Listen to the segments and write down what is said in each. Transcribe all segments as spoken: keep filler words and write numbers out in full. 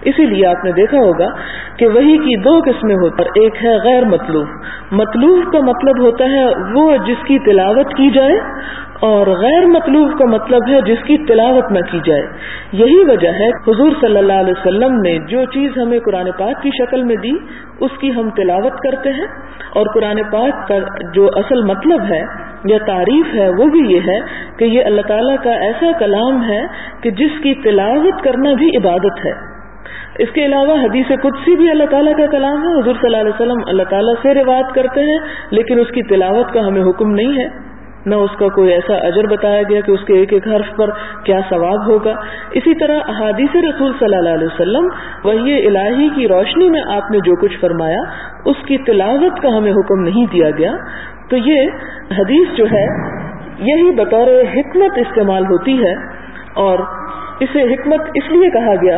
اسی لیے آپ نے دیکھا ہوگا کہ وحی کی دو قسمیں ہوتی ہیں، ایک ہے غیر مطلوب۔ مطلوب کا مطلب ہوتا ہے وہ جس کی تلاوت کی جائے، اور غیر مطلوب کا مطلب ہے جس کی تلاوت نہ کی جائے۔ یہی وجہ ہے حضور صلی اللہ علیہ وسلم نے جو چیز ہمیں قرآن پاک کی شکل میں دی اس کی ہم تلاوت کرتے ہیں، اور قرآن پاک کا جو اصل مطلب ہے یا تعریف ہے وہ بھی یہ ہے کہ یہ اللہ تعالیٰ کا ایسا کلام ہے کہ جس کی تلاوت کرنا بھی عبادت ہے۔ اس کے علاوہ حدیث قدسی بھی اللہ تعالیٰ کا کلام ہے، حضور صلی اللہ علیہ وسلم اللہ تعالیٰ سے روایت کرتے ہیں، لیکن اس کی تلاوت کا ہمیں حکم نہیں ہے، نہ اس کا کوئی ایسا اجر بتایا گیا کہ اس کے ایک ایک حرف پر کیا ثواب ہوگا۔ اسی طرح احادیث رسول صلی اللہ علیہ وسلم وحی الہی کی روشنی میں آپ نے جو کچھ فرمایا اس کی تلاوت کا ہمیں حکم نہیں دیا گیا۔ تو یہ حدیث جو ہے یہی بطور حکمت استعمال ہوتی ہے، اور اسے حکمت اس لیے کہا گیا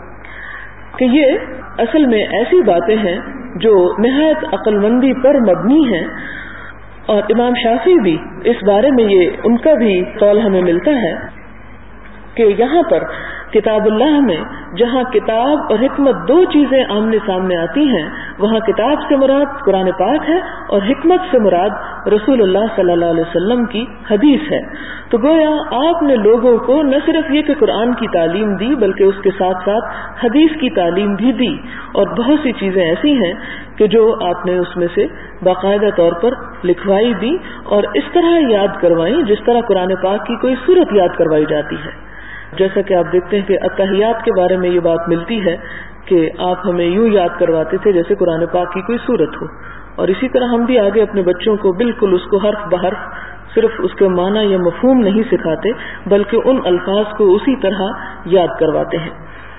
کہ یہ اصل میں ایسی باتیں ہیں جو نہایت عقل مندی پر مبنی ہیں، اور امام شافعی بھی اس بارے میں یہ ان کا بھی قول ہمیں ملتا ہے کہ یہاں پر کتاب اللہ میں جہاں کتاب اور حکمت دو چیزیں آمنے سامنے آتی ہیں، وہاں کتاب سے مراد قرآن پاک ہے اور حکمت سے مراد رسول اللہ صلی اللہ علیہ وسلم کی حدیث ہے۔ تو گویا آپ نے لوگوں کو نہ صرف یہ کہ قرآن کی تعلیم دی بلکہ اس کے ساتھ ساتھ حدیث کی تعلیم بھی دی، اور بہت سی چیزیں ایسی ہیں کہ جو آپ نے اس میں سے باقاعدہ طور پر لکھوائی دی اور اس طرح یاد کروائیں جس طرح قرآن پاک کی کوئی سورت یاد کروائی جاتی ہے۔ جیسا کہ آپ دیکھتے ہیں کہ اتحیات کے بارے میں یہ بات ملتی ہے کہ آپ ہمیں یوں یاد کرواتے تھے جیسے قرآن پاک کی کوئی سورت ہو، اور اسی طرح ہم بھی آگے اپنے بچوں کو بالکل اس کو حرف بحرف صرف اس کے معنی یا مفہوم نہیں سکھاتے بلکہ ان الفاظ کو اسی طرح یاد کرواتے ہیں۔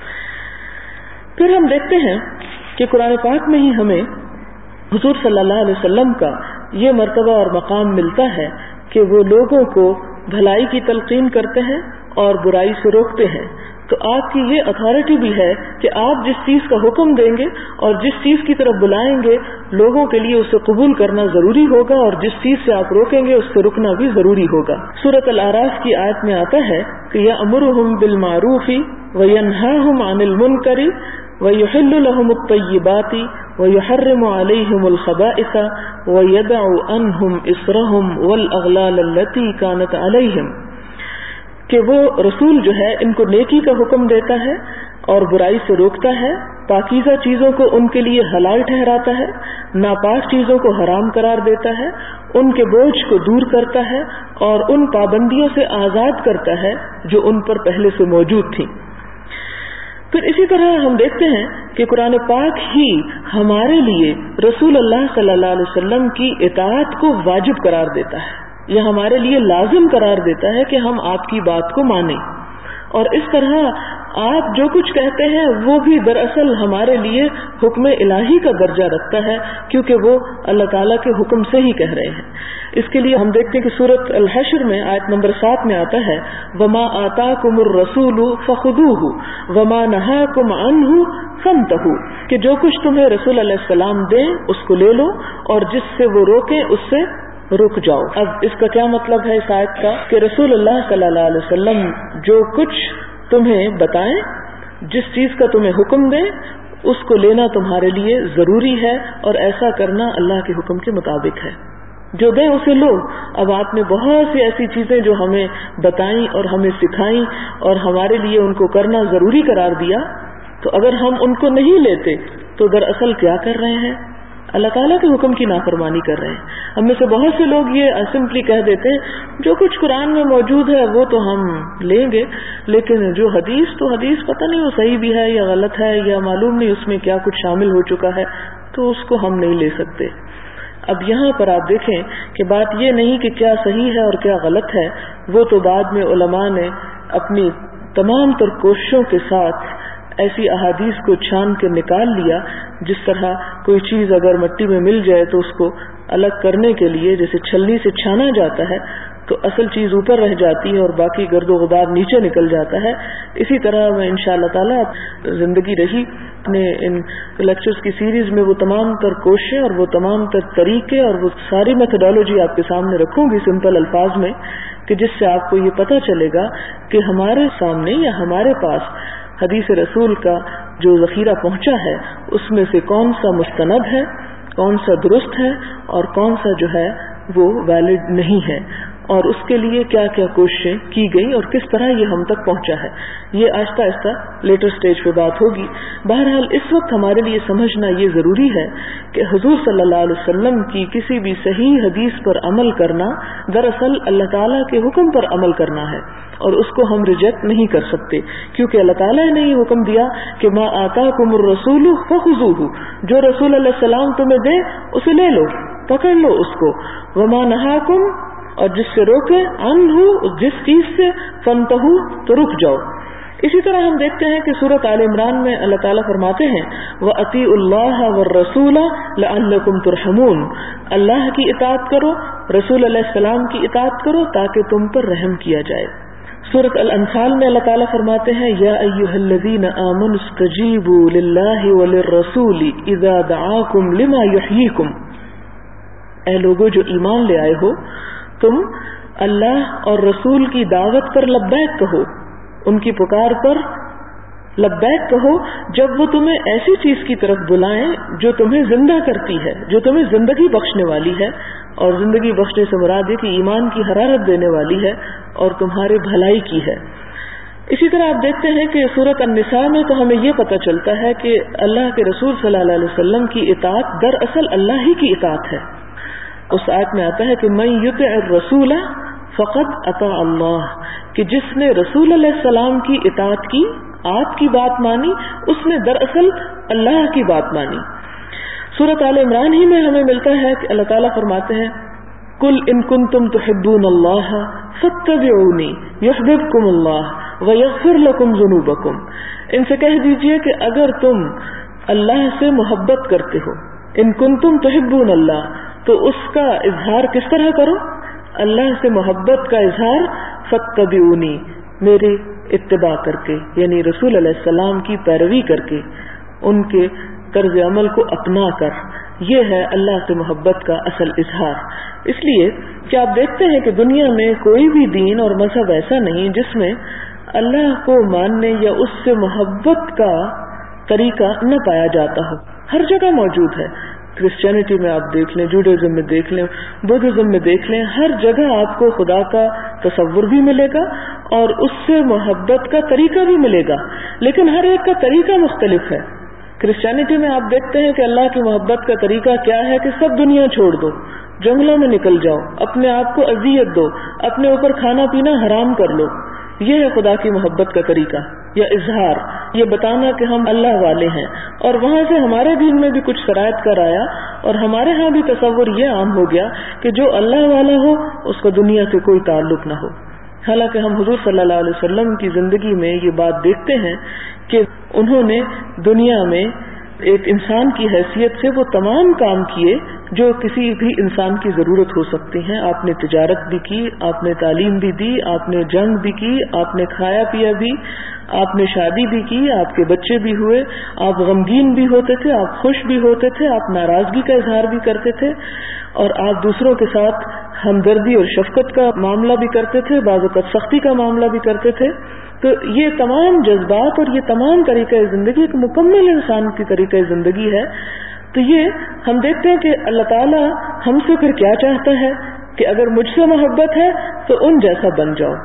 پھر ہم دیکھتے ہیں کہ قرآن پاک میں ہی ہمیں حضور صلی اللہ علیہ وسلم کا یہ مرتبہ اور مقام ملتا ہے کہ وہ لوگوں کو بھلائی کی تلقین کرتے ہیں اور برائی سے روکتے ہیں۔ تو آپ کی یہ اتھارٹی بھی ہے کہ آپ جس چیز کا حکم دیں گے اور جس چیز کی طرف بلائیں گے لوگوں کے لیے اسے قبول کرنا ضروری ہوگا، اور جس چیز سے آپ روکیں گے اس سے رکنا بھی ضروری ہوگا۔ سورۃ الاعراف کی آیت میں آتا ہے کہ یأمرہم بالمعروف وینہاہم عن المنکر وَيُحِلُّ لَهُمُ الطَّيِّبَاتِ وَيُحَرِّمُ عَلَيْهِمُ الْخَبَائِثَ وَيَدَعُ عَنْهُمْ إِصْرَهُمْ وَالْأَغْلَالَ الَّتِي كَانَتْ عَلَيْهِمْ، کہ وہ رسول جو ہے ان کو نیکی کا حکم دیتا ہے اور برائی سے روکتا ہے، پاکیزہ چیزوں کو ان کے لیے حلال ٹھہراتا ہے، ناپاک چیزوں کو حرام قرار دیتا ہے، ان کے بوجھ کو دور کرتا ہے اور ان پابندیوں سے آزاد کرتا ہے جو ان پر پہلے سے موجود تھیں۔ پھر اسی طرح ہم دیکھتے ہیں کہ قرآن پاک ہی ہمارے لیے رسول اللہ صلی اللہ علیہ وسلم کی اطاعت کو واجب قرار دیتا ہے، یہ ہمارے لیے لازم قرار دیتا ہے کہ ہم آپ کی بات کو مانیں، اور اس طرح آپ جو کچھ کہتے ہیں وہ بھی دراصل ہمارے لیے حکم الہی کا درجہ رکھتا ہے، کیونکہ وہ اللہ تعالیٰ کے حکم سے ہی کہہ رہے ہیں۔ اس کے لیے ہم دیکھتے ہیں کہ سورۃ الحشر میں آیت نمبر سات میں آتا ہے وَمَا آتَاكُمُ الرَّسُولُ فَخُذُوهُ وَمَا نَهَاكُمْ عَنْهُ فَانْتَهُوا، کہ جو کچھ تمہیں رسول علیہ السلام دیں اس کو لے لو اور جس سے وہ روکیں اس سے رک جاؤ۔ اب اس کا کیا مطلب ہے اس آیت کا کہ رسول اللہ صلی اللہ علیہ وسلم جو کچھ تمہیں بتائیں، جس چیز کا تمہیں حکم دیں اس کو لینا تمہارے لیے ضروری ہے، اور ایسا کرنا اللہ کے حکم کے مطابق ہے۔ جو دیں اسے لو۔ اب آپ نے بہت سی ایسی چیزیں جو ہمیں بتائیں اور ہمیں سکھائیں اور ہمارے لیے ان کو کرنا ضروری قرار دیا، تو اگر ہم ان کو نہیں لیتے تو دراصل کیا کر رہے ہیں؟ اللہ تعالیٰ کے حکم کی نافرمانی کر رہے ہیں۔ ہم میں سے بہت سے لوگ یہ سمپلی کہہ دیتے ہیں جو کچھ قرآن میں موجود ہے وہ تو ہم لیں گے، لیکن جو حدیث تو حدیث پتہ نہیں وہ صحیح بھی ہے یا غلط ہے یا معلوم نہیں اس میں کیا کچھ شامل ہو چکا ہے، تو اس کو ہم نہیں لے سکتے۔ اب یہاں پر آپ دیکھیں کہ بات یہ نہیں کہ کیا صحیح ہے اور کیا غلط ہے، وہ تو بعد میں علماء نے اپنی تمام تر کوششوں کے ساتھ ایسی احادیث کو چھان کے نکال لیا، جس طرح کوئی چیز اگر مٹی میں مل جائے تو اس کو الگ کرنے کے لیے جیسے چھلنی سے چھانا جاتا ہے تو اصل چیز اوپر رہ جاتی ہے اور باقی گرد و غبار نیچے نکل جاتا ہے۔ اسی طرح میں انشاءاللہ تعالیٰ زندگی رہی اپنے ان لیکچرز کی سیریز میں وہ تمام تر کوششیں اور وہ تمام تر طریقے اور وہ ساری میتھڈالوجی آپ کے سامنے رکھوں گی سمپل الفاظ میں، کہ جس سے آپ کو یہ پتہ چلے گا کہ ہمارے سامنے یا ہمارے پاس حدیث رسول کا جو ذخیرہ پہنچا ہے اس میں سے کون سا مستند ہے، کون سا درست ہے اور کون سا جو ہے وہ ویلڈ نہیں ہے، اور اس کے لیے کیا کیا کوششیں کی گئی اور کس طرح یہ ہم تک پہنچا ہے. یہ آہستہ آہستہ لیٹر سٹیج پہ بات ہوگی. بہرحال اس وقت ہمارے لیے سمجھنا یہ ضروری ہے کہ حضور صلی اللہ علیہ وسلم کی کسی بھی صحیح حدیث پر عمل کرنا دراصل اللہ تعالیٰ کے حکم پر عمل کرنا ہے، اور اس کو ہم ریجیکٹ نہیں کر سکتے، کیونکہ اللہ تعالیٰ نے یہ حکم دیا کہ ما آتاکم الرسول فخذوہ، جو رسول علیہ السلام تمہیں دے اسے لے لو، پکڑ لو اس کو، وما نہاکم، اور جس سے روکے، عنہ، جس چیز سے، فانتہو، تو رک جاؤ. اسی طرح ہم دیکھتے ہیں کہ سورۃ آل عمران میں اللہ تعالیٰ فرماتے ہیں وَأَطِیعُوا اللَّهَ وَالرَّسُولَ لَعَلَّکُمْ تُرْحَمُونَ، اللہ کی اطاعت کرو، رسول علیہ السلام کی اطاعت کرو تاکہ تم پر رحم کیا جائے. سورۃ الانفال میں اللہ تعالیٰ فرماتے ہیں یا ایھا الذین آمنوا استجیبوا للہ وللرسول اذا دعاکم لما یحییکم، اے لوگو جو ایمان لے آئے ہو، تم اللہ اور رسول کی دعوت پر لبیک کہو، ان کی پکار پر لبیک کہو جب وہ تمہیں ایسی چیز کی طرف بلائیں جو تمہیں زندہ کرتی ہے، جو تمہیں زندگی بخشنے والی ہے، اور زندگی بخشنے سے مراد یہ کہ ایمان کی حرارت دینے والی ہے اور تمہارے بھلائی کی ہے. اسی طرح آپ دیکھتے ہیں کہ سورۃ النساء میں تو ہمیں یہ پتہ چلتا ہے کہ اللہ کے رسول صلی اللہ علیہ وسلم کی اطاعت دراصل اللہ ہی کی اطاعت ہے. اس آیت میں آتا ہے کہ من یطع الرسول فقد اطاع اللہ، کہ جس نے رسول علیہ السلام کی اطاعت کی، آپ کی بات مانی، اس نے دراصل اللہ کی بات مانی. سورۃ آل عمران ہی میں ہمیں ملتا ہے کہ اللہ تعالیٰ فرماتے ہیں قل ان کنتم تحبون اللہ فاتبعونی یحببکم اللہ ویغفر لکم ذنوبکم، ان سے کہہ دیجئے کہ اگر تم اللہ سے محبت کرتے ہو، ان کنتم تحبون اللہ، تو اس کا اظہار کس طرح کرو؟ اللہ سے محبت کا اظہار فاتبعونی، میرے اتباع کر کے، یعنی رسول علیہ السلام کی پیروی کر کے، ان کے طرز عمل کو اپنا کر. یہ ہے اللہ سے محبت کا اصل اظہار. اس لیے کہ آپ دیکھتے ہیں کہ دنیا میں کوئی بھی دین اور مذہب ایسا نہیں جس میں اللہ کو ماننے یا اس سے محبت کا طریقہ نہ پایا جاتا ہو. ہر جگہ موجود ہے. کرسچینٹی میں آپ دیکھ لیں، جوڈازم میں دیکھ لیں، بدھزم میں دیکھ لیں، ہر جگہ آپ کو خدا کا تصور بھی ملے گا اور اس سے محبت کا طریقہ بھی ملے گا، لیکن ہر ایک کا طریقہ مختلف ہے. کرسچینٹی میں آپ دیکھتے ہیں کہ اللہ کی محبت کا طریقہ کیا ہے کہ سب دنیا چھوڑ دو، جنگلوں میں نکل جاؤ، اپنے آپ کو اذیت دو، اپنے اوپر کھانا پینا حرام کر لو. یہ ہے خدا کی محبت کا طریقہ یا اظہار، یہ بتانا کہ ہم اللہ والے ہیں. اور وہاں سے ہمارے دین میں بھی کچھ شرائط کر آیا اور ہمارے ہاں بھی تصور یہ عام ہو گیا کہ جو اللہ والا ہو اس کا دنیا سے کوئی تعلق نہ ہو. حالانکہ ہم حضور صلی اللہ علیہ وسلم کی زندگی میں یہ بات دیکھتے ہیں کہ انہوں نے دنیا میں ایک انسان کی حیثیت سے وہ تمام کام کیے جو کسی بھی انسان کی ضرورت ہو سکتی ہیں. آپ نے تجارت بھی کی، آپ نے تعلیم بھی دی، آپ نے جنگ بھی کی، آپ نے کھایا پیا بھی، آپ نے شادی بھی کی، آپ کے بچے بھی ہوئے، آپ غمگین بھی ہوتے تھے، آپ خوش بھی ہوتے تھے، آپ ناراضگی کا اظہار بھی کرتے تھے، اور آپ دوسروں کے ساتھ ہمدردی اور شفقت کا معاملہ بھی کرتے تھے، بعض اوقات سختی کا معاملہ بھی کرتے تھے. تو یہ تمام جذبات اور یہ تمام طریقہ زندگی ایک مکمل انسان کی طریقہ زندگی ہے. تو یہ ہم دیکھتے ہیں کہ اللہ تعالیٰ ہم سے پھر کیا چاہتا ہے کہ اگر مجھ سے محبت ہے تو ان جیسا بن جاؤ.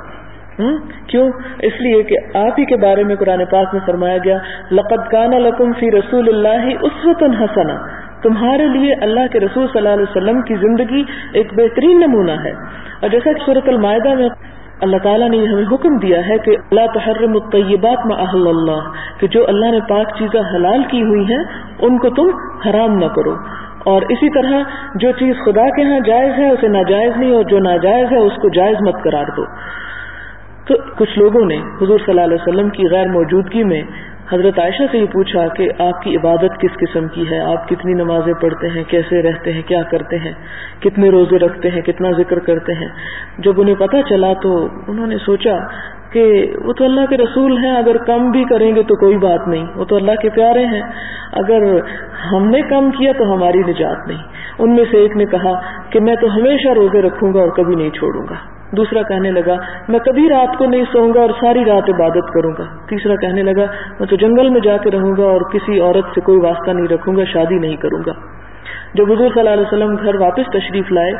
کیوں؟ اس لیے کہ آپ ہی کے بارے میں قرآن پاک میں فرمایا گیا لقد کان لکم فی رسول اللہ اسوۃ حسنہ، تمہارے لیے اللہ کے رسول صلی اللہ علیہ وسلم کی زندگی ایک بہترین نمونہ ہے. اور جیسا کہ سورۃ المائدہ میں اللہ تعالیٰ نے ہمیں حکم دیا ہے کہ لا تحرموا الطیبات ما احل اللہ، کہ جو اللہ نے پاک چیزیں حلال کی ہوئی ہیں ان کو تم حرام نہ کرو. اور اسی طرح جو چیز خدا کے ہاں جائز ہے اسے ناجائز نہیں، اور جو ناجائز ہے اس کو جائز مت قرار دو. تو کچھ لوگوں نے حضور صلی اللہ علیہ وسلم کی غیر موجودگی میں حضرت عائشہ سے یہ پوچھا کہ آپ کی عبادت کس قسم کی ہے، آپ کتنی نمازیں پڑھتے ہیں، کیسے رہتے ہیں، کیا کرتے ہیں، کتنے روزے رکھتے ہیں، کتنا ذکر کرتے ہیں. جب انہیں پتہ چلا تو انہوں نے سوچا کہ وہ تو اللہ کے رسول ہیں، اگر کم بھی کریں گے تو کوئی بات نہیں، وہ تو اللہ کے پیارے ہیں، اگر ہم نے کم کیا تو ہماری نجات نہیں. ان میں سے ایک نے کہا کہ میں تو ہمیشہ روزے رکھوں گا اور کبھی نہیں چھوڑوں گا. دوسرا کہنے لگا میں کبھی رات کو نہیں سوؤں گا اور ساری رات عبادت کروں گا. تیسرا کہنے لگا میں تو جنگل میں جا کے رہوں گا اور کسی عورت سے کوئی واسطہ نہیں رکھوں گا, شادی نہیں کروں گا. جب حضور صلی اللہ علیہ وسلم گھر واپس تشریف لائے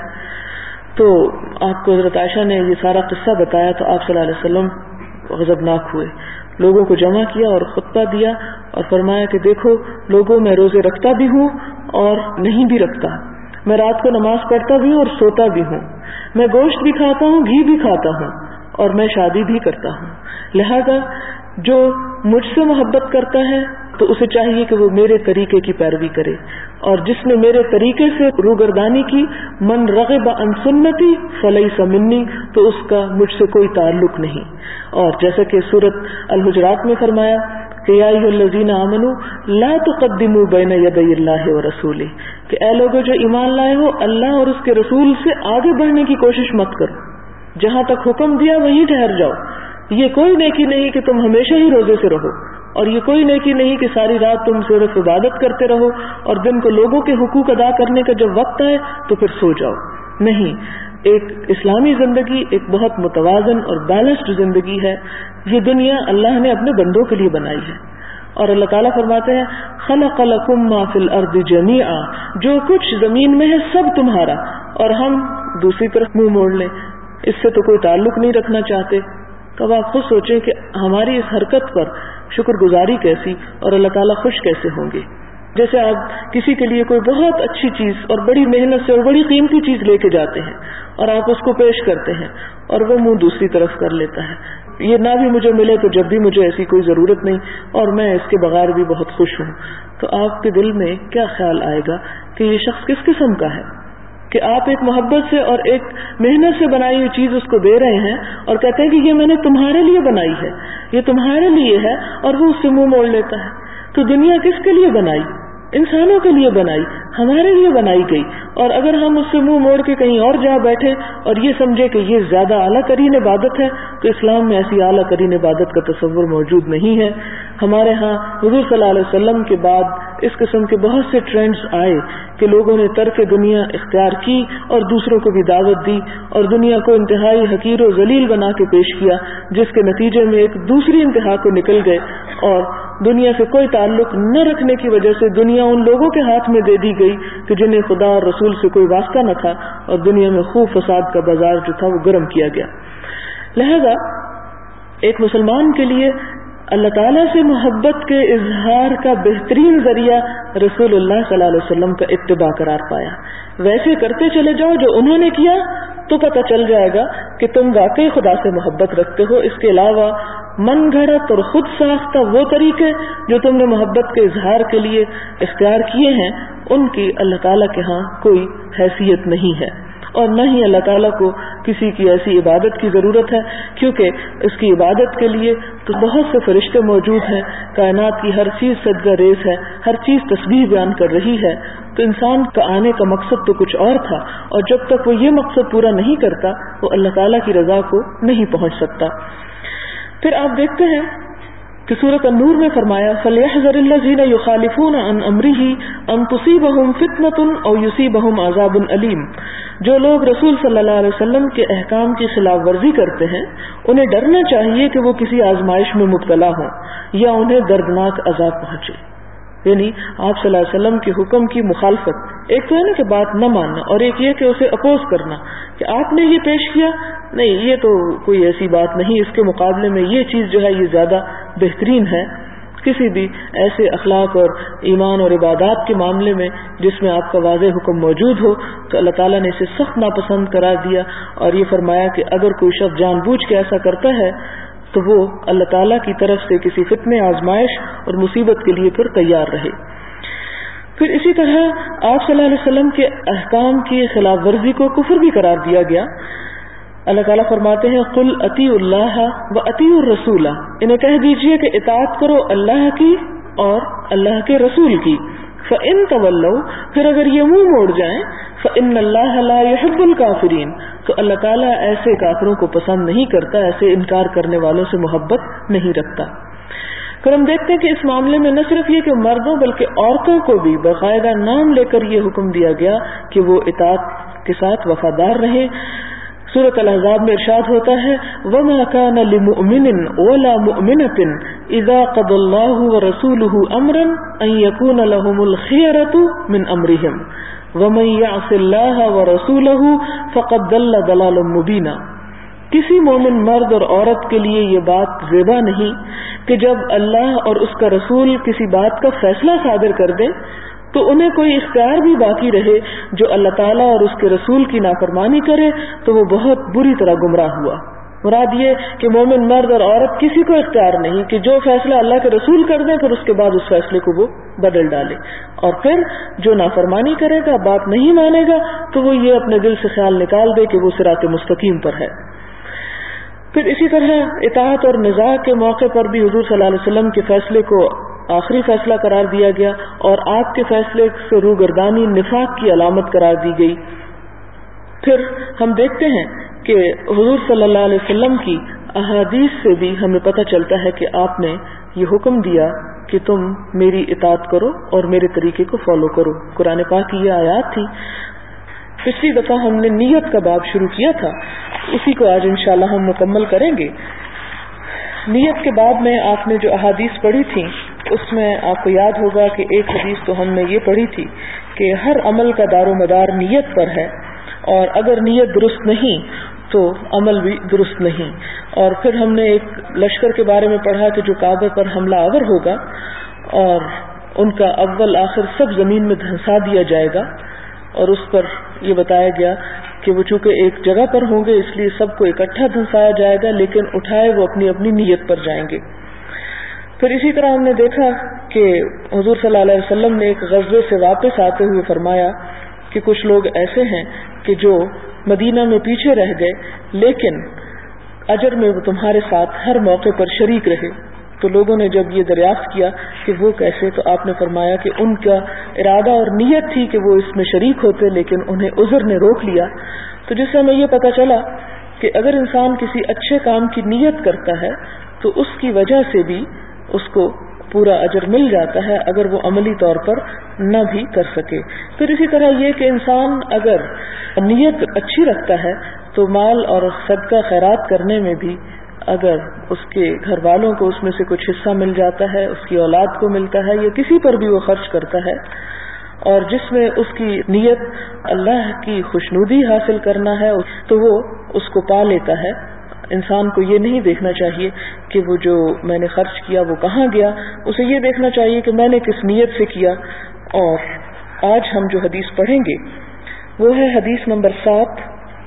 تو آپ کو حضرت عائشہ نے یہ سارا قصہ بتایا تو آپ صلی اللہ علیہ وسلم غضبناک ہوئے, لوگوں کو جمع کیا اور خطبہ دیا اور فرمایا کہ دیکھو لوگوں میں روزے رکھتا بھی ہوں اور نہیں بھی رکھتا, میں رات کو نماز پڑھتا بھی ہوں اور سوتا بھی ہوں, میں گوشت بھی کھاتا ہوں, گھی بھی کھاتا ہوں اور میں شادی بھی کرتا ہوں. لہذا جو مجھ سے محبت کرتا ہے تو اسے چاہیے کہ وہ میرے طریقے کی پیروی کرے, اور جس نے میرے طریقے سے روگردانی کی من رغب عن سنتی فلیس منی, تو اس کا مجھ سے کوئی تعلق نہیں. اور جیسا کہ سورۃ الحجرات میں فرمایا کہ یا ایھا الذین آمنوا لا تقدموا بین یدی اللہ ورسولہ, کہ اے لوگوں جو ایمان لائے ہو اللہ اور اس کے رسول سے آگے بڑھنے کی کوشش مت کرو, جہاں تک حکم دیا وہیں ٹھہر جاؤ. یہ کوئی نیکی نہیں کہ تم ہمیشہ ہی روزے سے رہو, اور یہ کوئی نیکی نہیں کہ ساری رات تم صرف عبادت کرتے رہو اور دن کو لوگوں کے حقوق ادا کرنے کا جب وقت آئے تو پھر سو جاؤ. نہیں, ایک اسلامی زندگی ایک بہت متوازن اور بیلنسڈ زندگی ہے. یہ دنیا اللہ نے اپنے بندوں کے لیے بنائی ہے, اور اللہ تعالیٰ فرماتے ہیں خلق لکم ما فی الارض جمیعا, جو کچھ زمین میں ہے سب تمہارا, اور ہم دوسری طرف منہ موڑ لیں, اس سے تو کوئی تعلق نہیں رکھنا چاہتے. تو اب آپ خود سوچیں کہ ہماری اس حرکت پر شکر گزاری کیسی اور اللہ تعالیٰ خوش کیسے ہوں گے. جیسے آپ کسی کے لیے کوئی بہت اچھی چیز اور بڑی محنت سے اور بڑی قیمتی چیز لے کے جاتے ہیں اور آپ اس کو پیش کرتے ہیں اور وہ منہ دوسری طرف کر لیتا ہے, یہ نہ بھی مجھے ملے تو جب بھی مجھے ایسی کوئی ضرورت نہیں اور میں اس کے بغیر بھی بہت خوش ہوں. تو آپ کے دل میں کیا خیال آئے گا کہ یہ شخص کس قسم کا ہے کہ آپ ایک محبت سے اور ایک محنت سے بنائی ہوئی چیز اس کو دے رہے ہیں اور کہتے ہیں کہ یہ میں نے تمہارے لیے بنائی ہے, یہ تمہارے لیے ہے, اور وہ اس سے منہ موڑ لیتا ہے. تو دنیا کس کے لیے بنائی؟ انسانوں کے لیے بنائی, ہمارے لیے بنائی گئی, اور اگر ہم اس سے منہ موڑ کے کہیں اور جا بیٹھے اور یہ سمجھے کہ یہ زیادہ اعلیٰ ترین عبادت ہے تو اسلام میں ایسی اعلیٰ ترین عبادت کا تصور موجود نہیں ہے. ہمارے ہاں حضور صلی اللہ علیہ وسلم کے بعد اس قسم کے بہت سے ٹرینڈز آئے کہ لوگوں نے ترک دنیا اختیار کی اور دوسروں کو بھی دعوت دی اور دنیا کو انتہائی حقیر و ذلیل بنا کے پیش کیا, جس کے نتیجے میں ایک دوسری انتہا کو نکل گئے اور دنیا سے کوئی تعلق نہ رکھنے کی وجہ سے دنیا ان لوگوں کے ہاتھ میں دے دی گئی کہ جنہیں خدا اور رسول سے کوئی واسطہ نہ تھا, اور دنیا میں خوب فساد کا بازار جو تھا وہ گرم کیا گیا. لہذا ایک مسلمان کے لیے اللہ تعالیٰ سے محبت کے اظہار کا بہترین ذریعہ رسول اللہ صلی اللہ علیہ وسلم کا اتباع قرار پایا. ویسے کرتے چلے جاؤ جو انہوں نے کیا تو پتہ چل جائے گا کہ تم واقعی خدا سے محبت رکھتے ہو. اس کے علاوہ من گھڑت اور خود ساختہ وہ طریقے جو تم نے محبت کے اظہار کے لیے اختیار کیے ہیں ان کی اللہ تعالیٰ کے ہاں کوئی حیثیت نہیں ہے, اور نہ ہی اللہ تعالیٰ کو کسی کی ایسی عبادت کی ضرورت ہے, کیونکہ اس کی عبادت کے لیے تو بہت سے فرشتے موجود ہیں, کائنات کی ہر چیز سجدہ ریز ہے, ہر چیز تسبیح بیان کر رہی ہے. تو انسان کا آنے کا مقصد تو کچھ اور تھا, اور جب تک وہ یہ مقصد پورا نہیں کرتا وہ اللہ تعالیٰ کی رضا کو نہیں پہنچ سکتا. پھر آپ دیکھتے ہیں کہ سورۃ النور میں فرمایا فَلْيَحْذَرِ الَّذِينَ يُخَالِفُونَ عَنْ أَمْرِهِ أَنْ تُصِيبَهُمْ فِتْنَةٌ أَوْ يُصِيبَهُمْ عَذَابٌ أَلِيمٌ. جو لوگ رسول صلی اللہ علیہ وسلم کے احکام کی خلاف ورزی کرتے ہیں انہیں ڈرنا چاہیے کہ وہ کسی آزمائش میں مبتلا ہوں یا انہیں دردناک عذاب پہنچے. یعنی آپ صلی اللہ علیہ وسلم کے حکم کی مخالفت, ایک تو ہے نا کہ بات نہ ماننا, اور ایک یہ کہ اسے اپوز کرنا کہ آپ نے یہ پیش کیا, نہیں یہ تو کوئی ایسی بات نہیں, اس کے مقابلے میں یہ چیز جو ہے یہ زیادہ بہترین ہے. کسی بھی ایسے اخلاق اور ایمان اور عبادات کے معاملے میں جس میں آپ کا واضح حکم موجود ہو تو اللہ تعالیٰ نے اسے سخت ناپسند قرار دیا, اور یہ فرمایا کہ اگر کوئی شخص جان بوجھ کے ایسا کرتا ہے تو وہ اللہ تعالیٰ کی طرف سے کسی فتنے, آزمائش اور مصیبت کے لیے پھر تیار رہے. پھر اسی طرح آپ صلی اللہ علیہ وسلم کے احکام کی خلاف ورزی کو کفر بھی قرار دیا گیا. اللہ تعالیٰ فرماتے ہیں قل اطیعوا اللہ و اطیعوا الرسول, انہیں کہہ دیجئے کہ اطاعت کرو اللہ کی اور اللہ کے رسول کی. فَإِن تَوَلَّوْا, پھر اگر یہ منہ موڑ جائیں, فَإِنَّ اللَّهَ لَا يُحِبُّ الْكَافِرِينَ, تو اللہ تعالیٰ ایسے کافروں کو پسند نہیں کرتا, ایسے انکار کرنے والوں سے محبت نہیں رکھتا. پھر ہم دیکھتے ہیں کہ اس معاملے میں نہ صرف یہ کہ مردوں بلکہ عورتوں کو بھی باقاعدہ نام لے کر یہ حکم دیا گیا کہ وہ اطاعت کے ساتھ وفادار رہیں. سورۃ الاحزاب میں ارشاد ہوتا ہے وَمَا كَانَ لِمُؤْمِنٍ وَلَا مُؤْمِنَةٍ إِذَا قَضَى اللَّهُ وَرَسُولُهُ أَمْرًا أَن يَكُونَ لَهُمُ الْخِيَرَةُ مِنْ أَمْرِهِمْ وَمَن يَعْصِ اللَّهَ وَرَسُولَهُ فَقَدْ ضَلَّ ضَلَالًا مُبِينًا۔ کسی مومن مرد اور عورت کے لیے یہ بات زیبا نہیں کہ جب اللہ اور اس کا رسول کسی بات کا فیصلہ صادر کر دیں تو انہیں کوئی اختیار بھی باقی رہے جو اللہ تعالیٰ اور اس کے رسول کی نافرمانی کرے تو وہ بہت بری طرح گمراہ ہوا۔ مراد یہ کہ مومن مرد اور عورت کسی کو اختیار نہیں کہ جو فیصلہ اللہ کے رسول کر دیں پھر اس کے بعد اس فیصلے کو وہ بدل ڈالے، اور پھر جو نافرمانی کرے گا، بات نہیں مانے گا، تو وہ یہ اپنے دل سے خیال نکال دے کہ وہ صراط مستقیم پر ہے۔ پھر اسی طرح اطاعت اور نزاع کے موقع پر بھی حضور صلی اللہ علیہ وسلم کے فیصلے کو آخری فیصلہ قرار دیا گیا، اور آپ کے فیصلے سے روگردانی نفاق کی علامت قرار دی گئی۔ پھر ہم دیکھتے ہیں کہ حضور صلی اللہ علیہ وسلم کی احادیث سے بھی ہمیں پتہ چلتا ہے کہ آپ نے یہ حکم دیا کہ تم میری اطاعت کرو اور میرے طریقے کو فالو کرو۔ قرآن پاک کی یہ آیات تھی۔ پچھلی دفعہ ہم نے نیت کا باب شروع کیا تھا، اسی کو آج انشاءاللہ ہم مکمل کریں گے۔ نیت کے باب میں آپ نے جو احادیث پڑھی تھی اس میں آپ کو یاد ہوگا کہ ایک حدیث تو ہم نے یہ پڑھی تھی کہ ہر عمل کا دار و مدار نیت پر ہے، اور اگر نیت درست نہیں تو عمل بھی درست نہیں۔ اور پھر ہم نے ایک لشکر کے بارے میں پڑھا کہ جو کعبہ پر حملہ آور ہوگا اور ان کا اول آخر سب زمین میں دھنسا دیا جائے گا، اور اس پر یہ بتایا گیا کہ وہ چونکہ ایک جگہ پر ہوں گے اس لیے سب کو اکٹھا دھنسایا جائے گا، لیکن اٹھائے وہ اپنی اپنی نیت پر جائیں گے۔ پھر اسی طرح ہم نے دیکھا کہ حضور صلی اللہ علیہ وسلم نے ایک غزوے سے واپس آتے ہوئے فرمایا کہ کچھ لوگ ایسے ہیں کہ جو مدینہ میں پیچھے رہ گئے لیکن اجر میں وہ تمہارے ساتھ ہر موقع پر شریک رہے۔ تو لوگوں نے جب یہ دریافت کیا کہ وہ کیسے، تو آپ نے فرمایا کہ ان کا ارادہ اور نیت تھی کہ وہ اس میں شریک ہوتے لیکن انہیں عذر نے روک لیا۔ تو جس سے ہمیں یہ پتہ چلا کہ اگر انسان کسی اچھے کام کی نیت کرتا ہے تو اس کی وجہ سے بھی اس کو پورا اجر مل جاتا ہے اگر وہ عملی طور پر نہ بھی کر سکے۔ پھر اسی طرح یہ کہ انسان اگر نیت اچھی رکھتا ہے تو مال اور صدقہ خیرات کرنے میں بھی اگر اس کے گھر والوں کو اس میں سے کچھ حصہ مل جاتا ہے، اس کی اولاد کو ملتا ہے، یا کسی پر بھی وہ خرچ کرتا ہے اور جس میں اس کی نیت اللہ کی خوشنودی حاصل کرنا ہے تو وہ اس کو پا لیتا ہے۔ انسان کو یہ نہیں دیکھنا چاہیے کہ وہ جو میں نے خرچ کیا وہ کہاں گیا، اسے یہ دیکھنا چاہیے کہ میں نے کس نیت سے کیا۔ اور آج ہم جو حدیث پڑھیں گے وہ ہے حدیث نمبر سات۔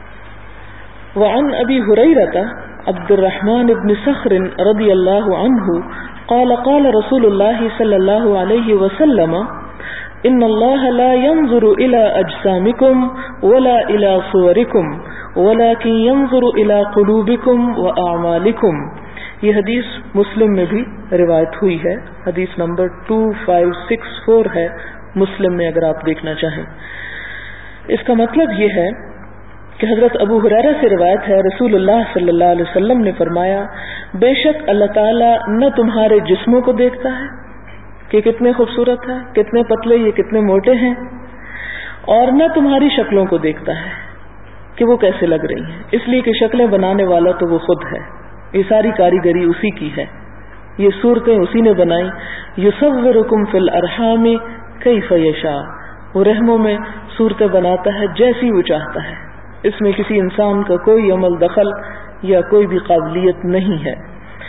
وعن ابی ہریرہ عبد الرحمن بن صخر رضی اللہ عنہ قال قال رسول اللہ صلی اللہ علیہ وسلم ان اللہ لا ينظر الى اجسامکم ولا الى صورکم ولكن ينظر الى قلوبکم واعمالکم۔ یہ حدیث مسلم میں بھی روایت ہوئی ہے، حدیث نمبر دو پانچ چھ چار ہے مسلم میں اگر آپ دیکھنا چاہیں۔ اس کا مطلب یہ ہے کہ حضرت ابو ہریرہ سے روایت ہے، رسول اللہ صلی اللہ علیہ وسلم نے فرمایا بے شک اللہ تعالیٰ نہ تمہارے جسموں کو دیکھتا ہے کہ کتنے خوبصورت ہے، کتنے پتلے، یہ کتنے موٹے ہیں، اور نہ تمہاری شکلوں کو دیکھتا ہے کہ وہ کیسے لگ رہی ہیں، اس لیے کہ شکلیں بنانے والا تو وہ خود ہے، یہ ساری کاریگری اسی کی ہے، یہ صورتیں اسی نے بنائی۔ یصورکم فی الارحام کیف یشاء، وہ رحموں میں صورتیں بناتا ہے جیسی وہ چاہتا ہے، اس میں کسی انسان کا کوئی عمل دخل یا کوئی بھی قابلیت نہیں ہے۔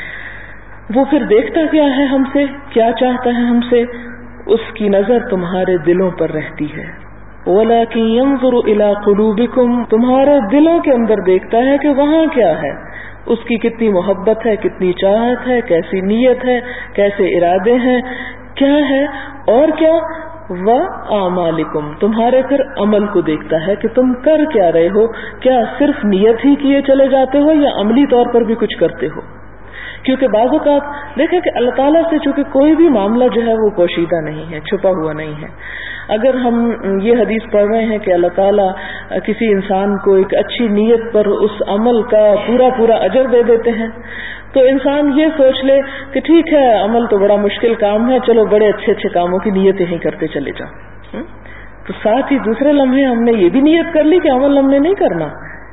وہ پھر دیکھتا کیا ہے ہم سے، کیا چاہتا ہے ہم سے، اس کی نظر تمہارے دلوں پر رہتی ہے۔ وَلَكِنْ يَنْظُرُ إِلَىٰ قُلُوبِكُمْ، تمہارے دلوں کے اندر دیکھتا ہے کہ وہاں کیا ہے، اس کی کتنی محبت ہے، کتنی چاہت ہے، کیسی نیت ہے، کیسے ارادے ہیں، کیا ہے، اور کیا وَأَعْمَالِكُمْ، تمہارے پھر عمل کو دیکھتا ہے کہ تم کر کیا رہے ہو، کیا صرف نیت ہی کیے چلے جاتے ہو یا عملی طور پر بھی کچھ کرتے ہو۔ کیونکہ بعض اوقات دیکھیں کہ اللہ تعالیٰ سے چونکہ کوئی بھی معاملہ جو ہے وہ پوشیدہ نہیں ہے، چھپا ہوا نہیں ہے۔ اگر ہم یہ حدیث پڑھ رہے ہیں کہ اللہ تعالیٰ کسی انسان کو ایک اچھی نیت پر اس عمل کا پورا پورا اجر دے دیتے ہیں تو انسان یہ سوچ لے کہ ٹھیک ہے عمل تو بڑا مشکل کام ہے، چلو بڑے اچھے اچھے کاموں کی نیتیں ہی کرتے چلے جاؤ۔ تو ساتھ ہی دوسرے لمحے ہم نے یہ بھی نیت کر لی کہ عمل ہم نے نہیں کرنا،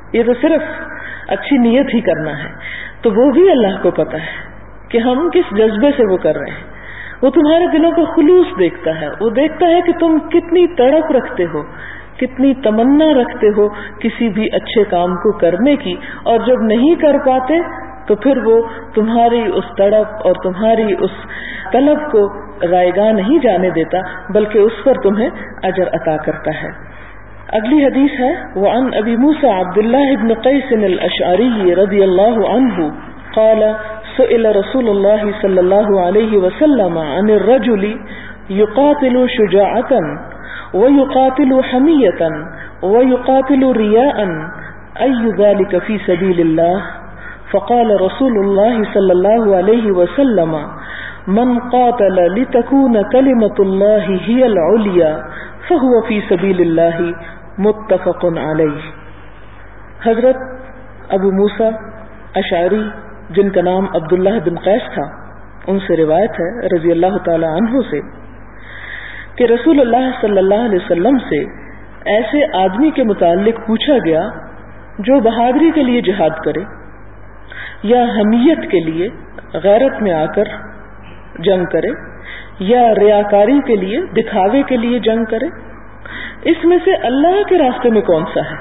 یہ تو صرف اچھی نیت ہی کرنا ہے. تو وہ بھی اللہ کو پتا ہے کہ ہم کس جذبے سے وہ کر رہے ہیں. وہ تمہارے دلوں کا خلوص دیکھتا ہے. وہ دیکھتا ہے کہ تم کتنی تڑپ رکھتے ہو, کتنی تمنا رکھتے ہو کسی بھی اچھے کام کو کرنے کی, اور جب نہیں کر پاتے تو پھر وہ تمہاری اس تڑپ اور تمہاری اس طلب کو رائگاں نہیں جانے دیتا, بلکہ اس پر تمہیں اجر عطا کرتا ہے. اگلی حدیث ہے وعن ابی موسیٰ عبداللہ بن قیس الاشعری رضی اللہ عنہ قال سئل رسول اللہ صلی اللہ علیہ وسلم عن الرجل يقاتل شجاعة ويقاتل حمية ويقاتل رياء أي ذلك في سبيل الله فقال رسول الله صلى الله عليه وسلم من قاتل لتكون كلمة الله هي العليا فهو في سبيل الله متفق علیہ. حضرت ابو موسیٰ اشعری جن کا نام عبداللہ بن قیس تھا, ان سے روایت ہے رضی اللہ تعالی عنہ سے کہ رسول اللہ صلی اللہ علیہ وسلم سے ایسے آدمی کے متعلق پوچھا گیا جو بہادری کے لیے جہاد کرے یا حمیت کے لیے غیرت میں آ کر جنگ کرے یا ریاکاری کے لیے دکھاوے کے لیے جنگ کرے. اس میں سے اللہ کے راستے میں کون سا ہے,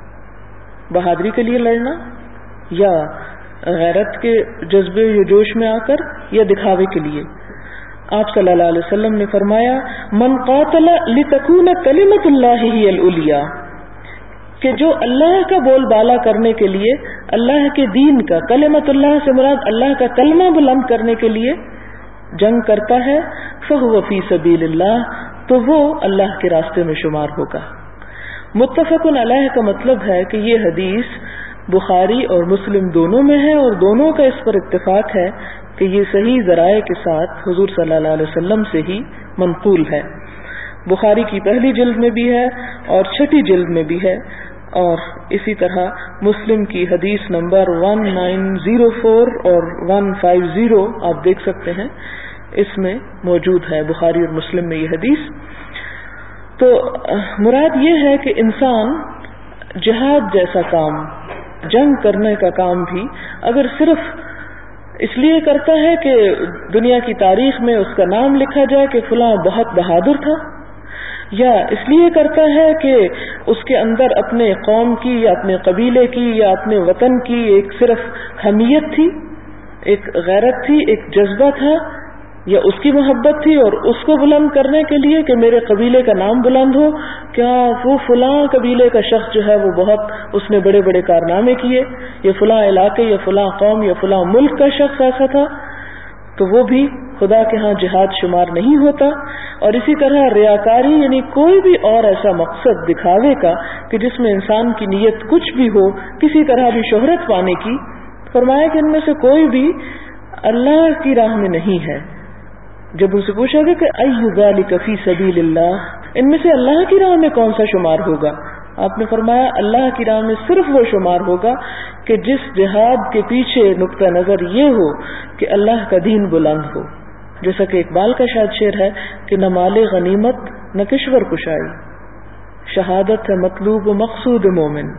بہادری کے لیے لڑنا یا غیرت کے جذبے یا جوش میں آ کر یا دکھاوے کے لیے؟ آپ صلی اللہ علیہ وسلم نے فرمایا من قاتل لتکون کلمۃ اللہ ہی العلیٰ, کہ جو اللہ کا بول بالا کرنے کے لیے, اللہ کے دین کا, کلمۃ اللہ سے مراد اللہ کا کلمہ بلند کرنے کے لیے جنگ کرتا ہے, فہو فی سبیل اللہ, تو وہ اللہ کے راستے میں شمار ہوگا. متفق علیہ کا مطلب ہے کہ یہ حدیث بخاری اور مسلم دونوں میں ہے, اور دونوں کا اس پر اتفاق ہے کہ یہ صحیح ذرائع کے ساتھ حضور صلی اللہ علیہ وسلم سے ہی منقول ہے. بخاری کی پہلی جلد میں بھی ہے اور چھٹی جلد میں بھی ہے, اور اسی طرح مسلم کی حدیث number one nine zero four اور ون فائیو زیرو آپ دیکھ سکتے ہیں, اس میں موجود ہے بخاری اور مسلم میں یہ حدیث. تو مراد یہ ہے کہ انسان جہاد جیسا کام, جنگ کرنے کا کام بھی اگر صرف اس لیے کرتا ہے کہ دنیا کی تاریخ میں اس کا نام لکھا جائے کہ فلاں بہت بہادر تھا, یا اس لیے کرتا ہے کہ اس کے اندر اپنے قوم کی یا اپنے قبیلے کی یا اپنے وطن کی ایک صرف حمیت تھی, ایک غیرت تھی, ایک جذبہ تھا, یا اس کی محبت تھی اور اس کو بلند کرنے کے لیے کہ میرے قبیلے کا نام بلند ہو, کیا وہ فلاں قبیلے کا شخص جو ہے وہ بہت اس نے بڑے بڑے کارنامے کیے, یا فلاں علاقے یا فلاں قوم یا فلاں ملک کا شخص ایسا تھا, تو وہ بھی خدا کے ہاں جہاد شمار نہیں ہوتا. اور اسی طرح ریاکاری یعنی کوئی بھی اور ایسا مقصد دکھاوے کا کہ جس میں انسان کی نیت کچھ بھی ہو, کسی طرح بھی شہرت پانے کی, فرمایا کہ ان میں سے کوئی بھی اللہ کی راہ میں نہیں ہے. جب ان سے پوچھا گیا کہ ای ذالک فی سبیل اللہ, ان میں سے اللہ کی راہ میں کون سا شمار ہوگا, آپ نے فرمایا اللہ کی راہ میں صرف وہ شمار ہوگا کہ جس جہاد کے پیچھے نقطہ نظر یہ ہو کہ اللہ کا دین بلند ہو. جیسا کہ اقبال کا شاد شعر ہے کہ نہ مال غنیمت نہ کشور کشائی, شہادت ہے مطلوب و مقصود مومن,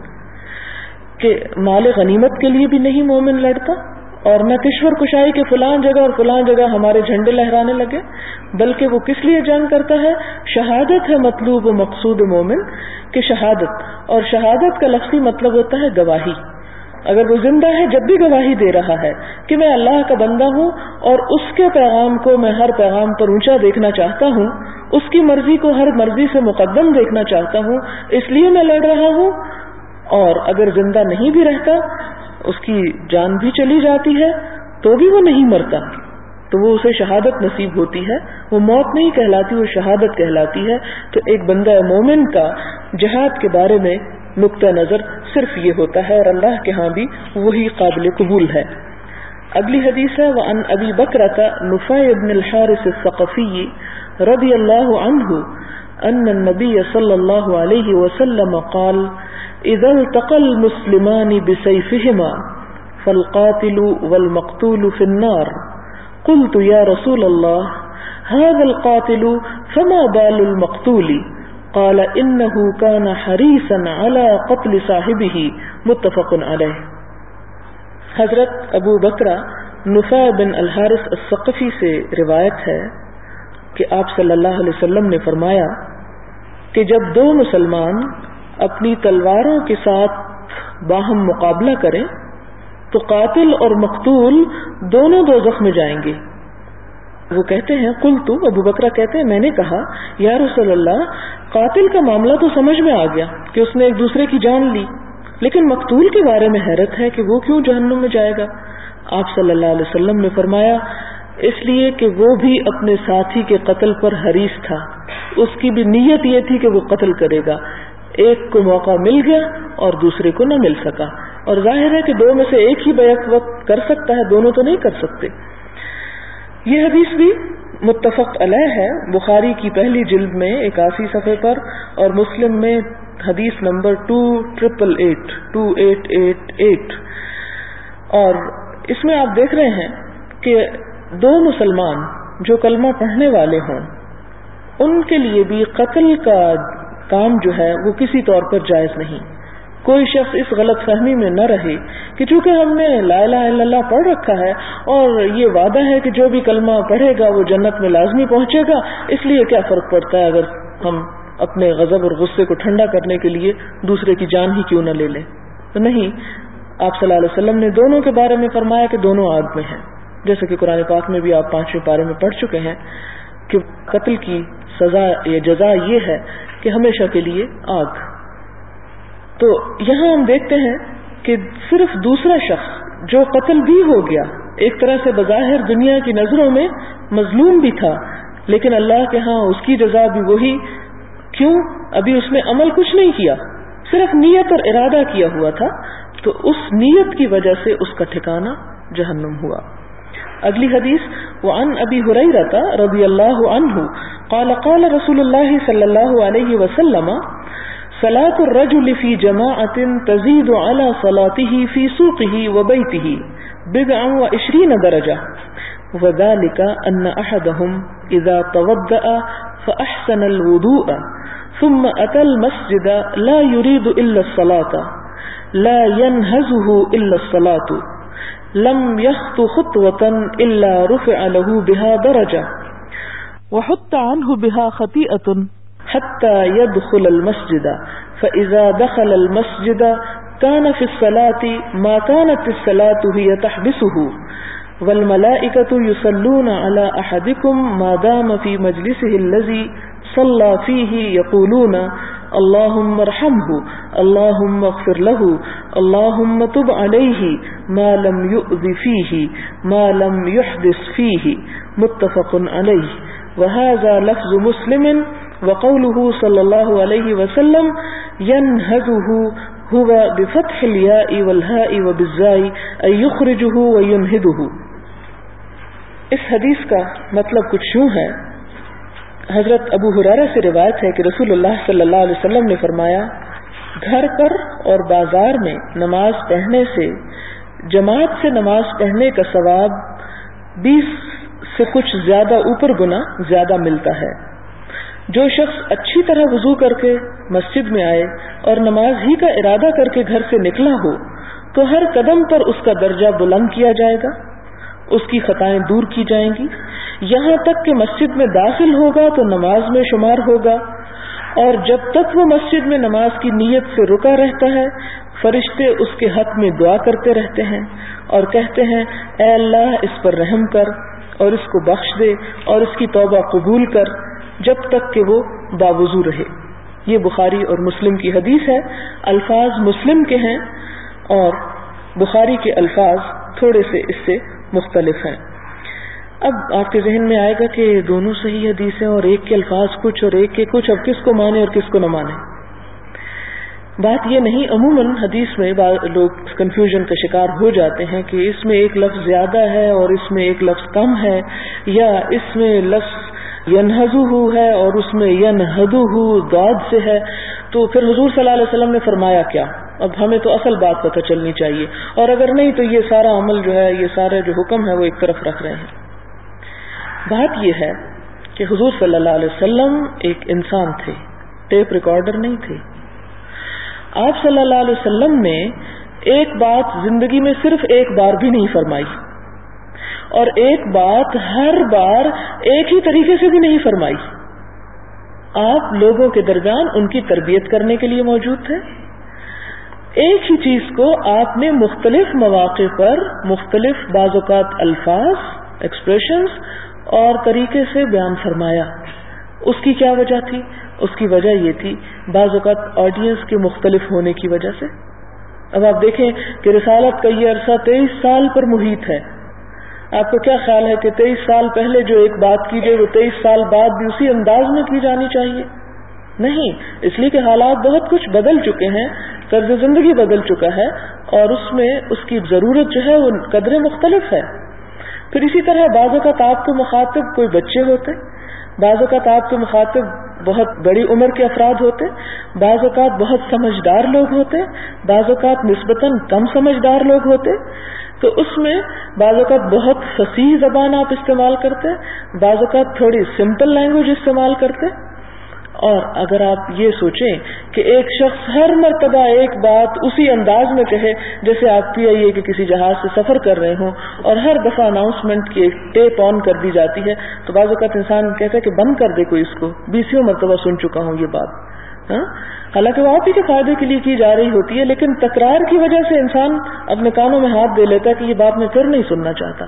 کہ مال غنیمت کے لیے بھی نہیں مومن لڑتا, اور نہ کشور کشائی کے فلاں جگہ اور فلاں جگہ ہمارے جھنڈے لہرانے لگے, بلکہ وہ کس لیے جنگ کرتا ہے, شہادت ہے مطلوب و مقصود مومن, کہ شہادت, اور شہادت کا لفظی مطلب ہوتا ہے گواہی. اگر وہ زندہ ہے جب بھی گواہی دے رہا ہے کہ میں اللہ کا بندہ ہوں اور اس کے پیغام کو میں ہر پیغام پر اونچا دیکھنا چاہتا ہوں, اس کی مرضی کو ہر مرضی سے مقدم دیکھنا چاہتا ہوں, اس لیے میں لڑ رہا ہوں. اور اگر زندہ نہیں بھی رہتا, اس کی جان بھی چلی جاتی ہے تو بھی وہ نہیں مرتا, تو وہ اسے شہادت نصیب ہوتی ہے, وہ موت نہیں کہلاتی, وہ شہادت کہلاتی ہے. تو ایک بندہ مومن کا جہاد کے بارے میں نقطہ نظر صرف یہ ہوتا ہے, اور اللہ کے ہاں بھی وہی قابل قبول ہے. اگلی حدیث ہے وعن ابی بکرۃ نفیع بن الحارث الثقفی رضی اللہ عنہ ان النبی صلی اللہ علیہ وسلم قال اذا التقى المسلمان بسيفهما فالقاتل والمقتول في النار قلت يا رسول الله هذا القاتل فما بال المقتول قال إنه كان حريصا على قتل صاحبه متفق علیہ. حضرت ابو بکرہ نفیع بن الحارث الثقفی سے روایت ہے کہ آپ صلی اللہ علیہ وسلم نے فرمایا کہ جب دو مسلمان اپنی تلواروں کے ساتھ باہم مقابلہ کریں تو قاتل اور مقتول دونوں دوزخ میں جائیں گے. وہ کہتے ہیں قلت، ابو بکرہ کہتے ہیں میں نے کہا یا رسول اللہ، قاتل کا معاملہ تو سمجھ میں آ گیا کہ اس نے ایک دوسرے کی جان لی، لیکن مقتول کے بارے میں حیرت ہے کہ وہ کیوں جہنم میں جائے گا. آپ صلی اللہ علیہ وسلم نے فرمایا اس لیے کہ وہ بھی اپنے ساتھی کے قتل پر حریص تھا، اس کی بھی نیت یہ تھی کہ وہ قتل کرے گا، ایک کو موقع مل گیا اور دوسرے کو نہ مل سکا، اور ظاہر ہے کہ دو میں سے ایک ہی بیک وقت کر سکتا ہے، دونوں تو نہیں کر سکتے. یہ حدیث بھی متفق علیہ ہے، بخاری کی پہلی جلد میں اکاسی صفحے پر اور مسلم میں حدیث number two triple eight two eight eight eight. اور اس میں آپ دیکھ رہے ہیں کہ دو مسلمان جو کلمہ پڑھنے والے ہوں ان کے لیے بھی قتل کا کام جو ہے وہ کسی طور پر جائز نہیں. کوئی شخص اس غلط فہمی میں نہ رہے کہ چونکہ ہم نے لا الہ الا اللہ پڑھ رکھا ہے اور یہ وعدہ ہے کہ جو بھی کلمہ پڑھے گا وہ جنت میں لازمی پہنچے گا، اس لیے کیا فرق پڑتا ہے اگر ہم اپنے غضب اور غصے کو ٹھنڈا کرنے کے لیے دوسرے کی جان ہی کیوں نہ لے لیں. تو نہیں، آپ صلی اللہ علیہ وسلم نے دونوں کے بارے میں فرمایا کہ دونوں آگ میں ہیں، جیسے کہ قرآن پاک میں بھی آپ پانچویں پارے میں پڑھ چکے ہیں کہ قتل کی سزا یا جزا یہ ہے کہ ہمیشہ کے لیے آگ. تو یہاں ہم دیکھتے ہیں کہ صرف دوسرا شخص جو قتل بھی ہو گیا، ایک طرح سے بظاہر دنیا کی نظروں میں مظلوم بھی تھا، لیکن اللہ کے ہاں اس کی جزا بھی وہی. کیوں؟ ابھی اس نے عمل کچھ نہیں کیا، صرف نیت اور ارادہ کیا ہوا تھا، تو اس نیت کی وجہ سے اس کا ٹھکانہ جہنم ہوا. اگلی حدیث وعن ابی ہریرہ رضی اللہ عنہ قال قال رسول اللہ صلی اللہ علیہ وسلم صلاة الرجل في جماعة تزيد على صلاته في سوقه وبيته بضعا وعشرين درجة، وذلك أن أحدهم إذا توضأ فأحسن الوضوء ثم أتى المسجد لا يريد إلا الصلاة لا ينهزه إلا الصلاة لم يخط خطوة إلا رفع له بها درجة وحط عنه بها خطيئة حتى يدخل المسجد فإذا دخل المسجد كان في الصلاة ما كانت الصلاة هي تحبسه والملائكة يصلون على أحدكم ما دام في مجلسه الذي صلى فيه يقولون اللهم ارحمه اللهم اغفر له اللهم تب عليه ما لم يؤذ فيه ما لم يحدث فيه متفق عليه. وهذا لفظ مسلم. وقوله صلی اللہ علیہ وسلم ينهزه هو بفتح الياء والهاء وبالزاء أي يخرجه وينهده. اس حدیث کا مطلب کچھ یوں ہے، حضرت ابو ہریرہ سے روایت ہے کہ رسول اللہ صلی اللہ علیہ وسلم نے فرمایا گھر پر اور بازار میں نماز پڑھنے سے جماعت سے نماز پڑھنے کا ثواب بیس سے کچھ زیادہ اوپر گنا زیادہ ملتا ہے. جو شخص اچھی طرح وضو کر کے مسجد میں آئے اور نماز ہی کا ارادہ کر کے گھر سے نکلا ہو تو ہر قدم پر اس کا درجہ بلند کیا جائے گا، اس کی خطائیں دور کی جائیں گی، یہاں تک کہ مسجد میں داخل ہوگا تو نماز میں شمار ہوگا، اور جب تک وہ مسجد میں نماز کی نیت سے رکا رہتا ہے فرشتے اس کے حق میں دعا کرتے رہتے ہیں اور کہتے ہیں اے اللہ اس پر رحم کر اور اس کو بخش دے اور اس کی توبہ قبول کر، جب تک کہ وہ باوضو رہے. یہ بخاری اور مسلم کی حدیث ہے. الفاظ مسلم کے ہیں اور بخاری کے الفاظ تھوڑے سے اس سے مختلف ہیں. اب آپ کے ذہن میں آئے گا کہ دونوں صحیح حدیث ہیں اور ایک کے الفاظ کچھ اور ایک کے کچھ، اب کس کو مانے اور کس کو نہ مانے. بات یہ نہیں، عموماً حدیث میں لوگ کنفیوژن کا شکار ہو جاتے ہیں کہ اس میں ایک لفظ زیادہ ہے اور اس میں ایک لفظ کم ہے، یا اس میں لفظ ینہزہ ہے اور اس میں ینہدہ ضاد سے ہے. تو پھر حضور صلی اللہ علیہ وسلم نے فرمایا کیا؟ اب ہمیں تو اصل بات پتہ چلنی چاہیے، اور اگر نہیں تو یہ سارا عمل جو ہے، یہ سارے جو حکم ہے وہ ایک طرف رکھ رہے ہیں. بات یہ ہے کہ حضور صلی اللہ علیہ وسلم ایک انسان تھے، ٹیپ ریکارڈر نہیں تھے. آپ صلی اللہ علیہ وسلم نے ایک بات زندگی میں صرف ایک بار بھی نہیں فرمائی، اور ایک بات ہر بار ایک ہی طریقے سے بھی نہیں فرمائی. آپ لوگوں کے درمیان ان کی تربیت کرنے کے لیے موجود تھے. ایک ہی چیز کو آپ نے مختلف مواقع پر مختلف بعض اوقات الفاظ، ایکسپریشنز اور طریقے سے بیان فرمایا. اس کی کیا وجہ تھی؟ اس کی وجہ یہ تھی بعض اوقات آڈینس کے مختلف ہونے کی وجہ سے. اب آپ دیکھیں کہ رسالت کا یہ عرصہ تیئیس سال پر محیط ہے. آپ کو کیا خیال ہے کہ تیئیس سال پہلے جو ایک بات کی گئی وہ تیئیس سال بعد بھی اسی انداز میں کی جانی چاہیے؟ نہیں، اس لیے کہ حالات بہت کچھ بدل چکے ہیں، طرز زندگی بدل چکا ہے، اور اس میں اس کی ضرورت جو ہے وہ قدریں مختلف ہے. پھر اسی طرح بعض اوقات آپ کو مخاطب کوئی بچے ہوتے، بعض اوقات آپ کے مخاطب بہت بڑی عمر کے افراد ہوتے، بعض اوقات بہت سمجھدار لوگ ہوتے، بعض اوقات نسبتاً کم سمجھدار لوگ ہوتے. تو اس میں بعض اوقات بہت فصیح زبان آپ استعمال کرتے، بعض اوقات تھوڑی سمپل لینگویج استعمال کرتے. اور اگر آپ یہ سوچیں کہ ایک شخص ہر مرتبہ ایک بات اسی انداز میں کہے جیسے آپ پی آئی اے کے کسی جہاز سے سفر کر رہے ہوں اور ہر دفعہ اناؤنسمنٹ کی ٹیپ آن کر دی جاتی ہے، تو بعض اوقات انسان کہتا ہے کہ بند کر دے کوئی اس کو، بیسیوں مرتبہ سن چکا ہوں یہ بات. ہاں، حالانکہ وہ آپ ہی کے فائدے کے لیے کی جا رہی ہوتی ہے، لیکن تکرار کی وجہ سے انسان اپنے کانوں میں ہاتھ دے لیتا ہے کہ یہ بات میں پھر نہیں سننا چاہتا.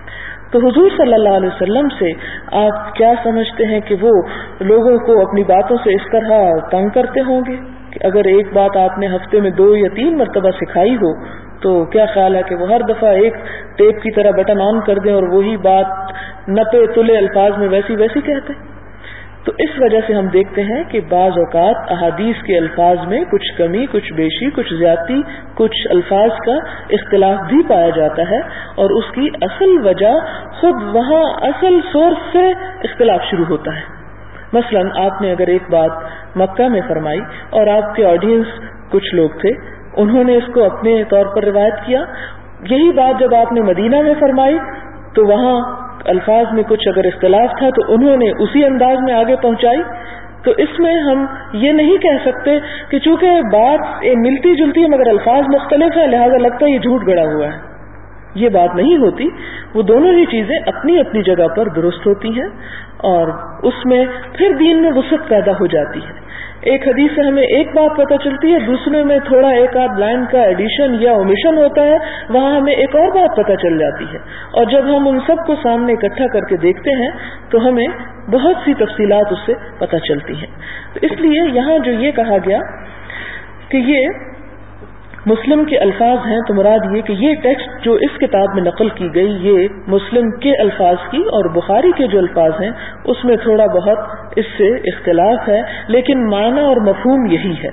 تو حضور صلی اللہ علیہ وسلم سے آپ کیا سمجھتے ہیں کہ وہ لوگوں کو اپنی باتوں سے اس طرح تنگ کرتے ہوں گے کہ اگر ایک بات آپ نے ہفتے میں دو یا تین مرتبہ سکھائی ہو تو کیا خیال ہے کہ وہ ہر دفعہ ایک ٹیپ کی طرح بٹن آن کر دیں اور وہی بات نپے تلے الفاظ میں ویسی ویسی کہتے ہیں؟ تو اس وجہ سے ہم دیکھتے ہیں کہ بعض اوقات احادیث کے الفاظ میں کچھ کمی، کچھ بیشی، کچھ زیادتی، کچھ الفاظ کا اختلاف بھی پایا جاتا ہے، اور اس کی اصل وجہ خود وہاں اصل سورس سے اختلاف شروع ہوتا ہے. مثلا آپ نے اگر ایک بات مکہ میں فرمائی اور آپ کے آڈینس کچھ لوگ تھے، انہوں نے اس کو اپنے طور پر روایت کیا. یہی بات جب آپ نے مدینہ میں فرمائی تو وہاں الفاظ میں کچھ اگر اختلاف تھا تو انہوں نے اسی انداز میں آگے پہنچائی. تو اس میں ہم یہ نہیں کہہ سکتے کہ چونکہ بات ملتی جلتی ہے مگر الفاظ مختلف ہیں لہذا لگتا ہے یہ جھوٹ گڑا ہوا ہے. یہ بات نہیں ہوتی. وہ دونوں ہی چیزیں اپنی اپنی جگہ پر درست ہوتی ہیں اور اس میں پھر دین میں وسعت پیدا ہو جاتی ہے. ایک حدیث سے ہمیں ایک بات پتہ چلتی ہے، دوسرے میں تھوڑا ایک آدھ لائن کا ایڈیشن یا اومیشن ہوتا ہے، وہاں ہمیں ایک اور بات پتہ چل جاتی ہے. اور جب ہم ان سب کو سامنے اکٹھا کر کے دیکھتے ہیں تو ہمیں بہت سی تفصیلات اس سے پتہ چلتی ہیں. تو اس لیے یہاں جو یہ کہا گیا کہ یہ مسلم کے الفاظ ہیں، تو مراد یہ کہ یہ ٹیکسٹ جو اس کتاب میں نقل کی گئی یہ مسلم کے الفاظ کی، اور بخاری کے جو الفاظ ہیں اس میں تھوڑا بہت اس سے اختلاف ہے، لیکن معنی اور مفہوم یہی ہے.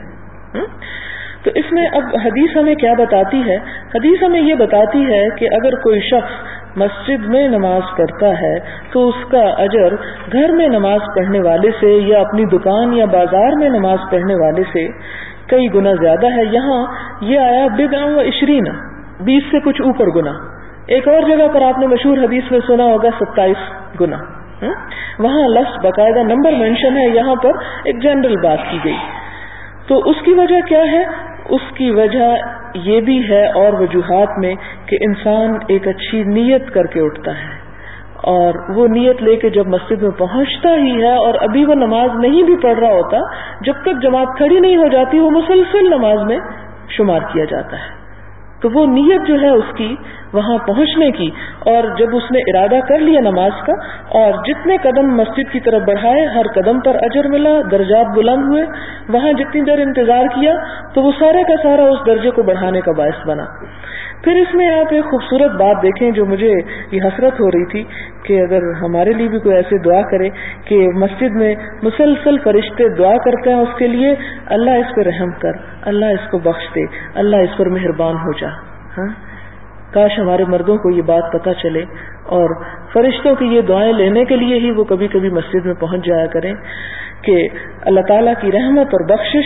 تو اس میں اب حدیث ہمیں کیا بتاتی ہے؟ حدیث ہمیں یہ بتاتی ہے کہ اگر کوئی شخص مسجد میں نماز پڑھتا ہے تو اس کا اجر گھر میں نماز پڑھنے والے سے یا اپنی دکان یا بازار میں نماز پڑھنے والے سے کئی گنا زیادہ ہے. یہاں یہ آیا بضع و عشرین، بیس سے کچھ اوپر گنا. ایک اور جگہ پر آپ نے مشہور حدیث میں سنا ہوگا ستائیس گنا. وہاں لفظ باقاعدہ نمبر مینشن ہے، یہاں پر ایک جنرل بات کی گئی. تو اس کی وجہ کیا ہے؟ اس کی وجہ یہ بھی ہے اور وجوہات میں کہ انسان ایک اچھی نیت کر کے اٹھتا ہے، اور وہ نیت لے کے جب مسجد میں پہنچتا ہی ہے اور ابھی وہ نماز نہیں بھی پڑھ رہا ہوتا، جب تک جماعت کھڑی نہیں ہو جاتی وہ مسلسل نماز میں شمار کیا جاتا ہے. تو وہ نیت جو ہے اس کی وہاں پہنچنے کی، اور جب اس نے ارادہ کر لیا نماز کا اور جتنے قدم مسجد کی طرف بڑھائے ہر قدم پر اجر ملا، درجات بلند ہوئے، وہاں جتنی دیر انتظار کیا تو وہ سارے کا سارا اس درجے کو بڑھانے کا باعث بنا. پھر اس میں آپ ایک خوبصورت بات دیکھیں جو مجھے یہ حسرت ہو رہی تھی کہ اگر ہمارے لیے بھی کوئی ایسے دعا کرے کہ مسجد میں مسلسل فرشتے دعا کرتے ہیں اس کے لیے، اللہ اس پہ رحم کر، اللہ اس کو بخش دے، اللہ اس پر مہربان ہو جا. ہاں، کاش ہمارے مردوں کو یہ بات پتہ چلے اور فرشتوں کی یہ دعائیں لینے کے لیے ہی وہ کبھی کبھی مسجد میں پہنچ جایا کریں کہ اللہ تعالیٰ کی رحمت اور بخشش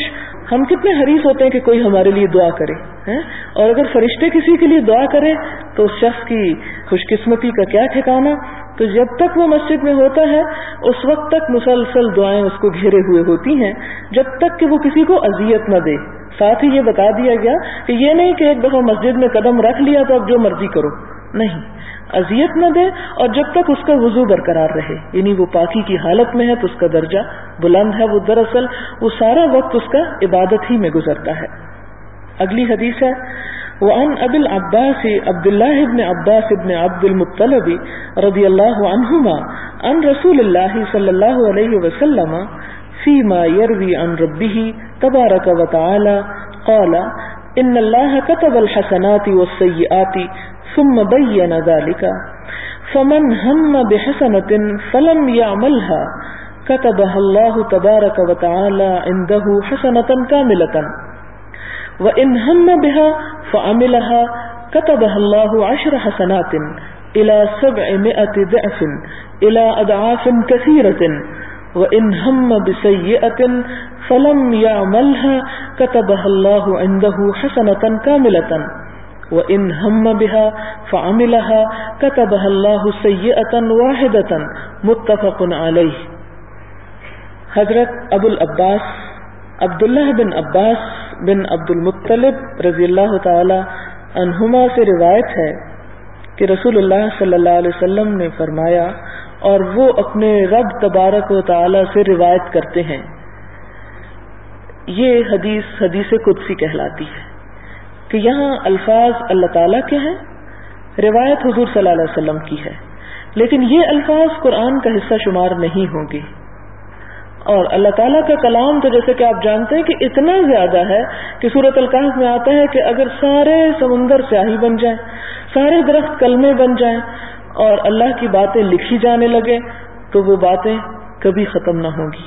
ہم کتنے حریص ہوتے ہیں کہ کوئی ہمارے لیے دعا کرے ہیں، اور اگر فرشتے کسی کے لیے دعا کرے تو اس شخص کی خوش قسمتی کا کیا ٹھکانا۔ تو جب تک وہ مسجد میں ہوتا ہے اس وقت تک مسلسل دعائیں اس کو گھیرے ہوئے ہوتی ہیں، جب تک کہ وہ کسی کو اذیت نہ دے۔ ساتھ ہی یہ بتا دیا گیا کہ یہ نہیں کہ ایک دفعہ مسجد میں قدم رکھ لیا تو اب جو مرضی کرو، نہیں، اذیت نہ دے، اور جب تک اس کا وضو برقرار رہے، یعنی وہ پاکی کی حالت میں ہے تو اس کا درجہ بلند ہے۔ وہ دراصل وہ سارا وقت اس کا عبادت ہی میں گزرتا ہے۔ اگلی حدیث ہے وعن ابی العباس عبد الله بن عباس بن عبد المطلب رضی اللہ عنہما عن رسول اللہ صلی اللہ علیہ وسلم فيما يروي عن ربه تبارك وتعالى قال ان الله كتب الحسنات والسيئات ثم بين ذلك فمن هم بحسنة فلم يعملها كتبها الله تبارك وتعالى عنده حسنة كاملة وإن هم بها فعملها كتبها الله عشر حسنات إلى سبعمائة ضعف إلى أضعاف كثيرة وإن هم بسيئة فلم يعملها كتبها الله عنده حسنة كاملة وإن هم بها فعملها كتبها الله سيئة واحدة متفق عليه۔ حضرت ابو العباس عبداللہ بن عباس بن عبد المطلب رضی اللہ تعالی عنہما سے روایت ہے کہ رسول اللہ صلی اللہ علیہ وسلم نے فرمایا، اور وہ اپنے رب تبارک و تعالی سے روایت کرتے ہیں، یہ حدیث حدیث قدسی کہلاتی ہے کہ یہاں الفاظ اللہ تعالیٰ کے ہیں، روایت حضور صلی اللہ علیہ وسلم کی ہے، لیکن یہ الفاظ قرآن کا حصہ شمار نہیں ہوں گے۔ اور اللہ تعالیٰ کا کلام تو جیسے کہ آپ جانتے ہیں کہ اتنا زیادہ ہے کہ سورۃ الکہف میں آتا ہے کہ اگر سارے سمندر سیاہی بن جائیں، سارے درخت کلمے بن جائیں اور اللہ کی باتیں لکھی جانے لگے تو وہ باتیں کبھی ختم نہ ہوں گی۔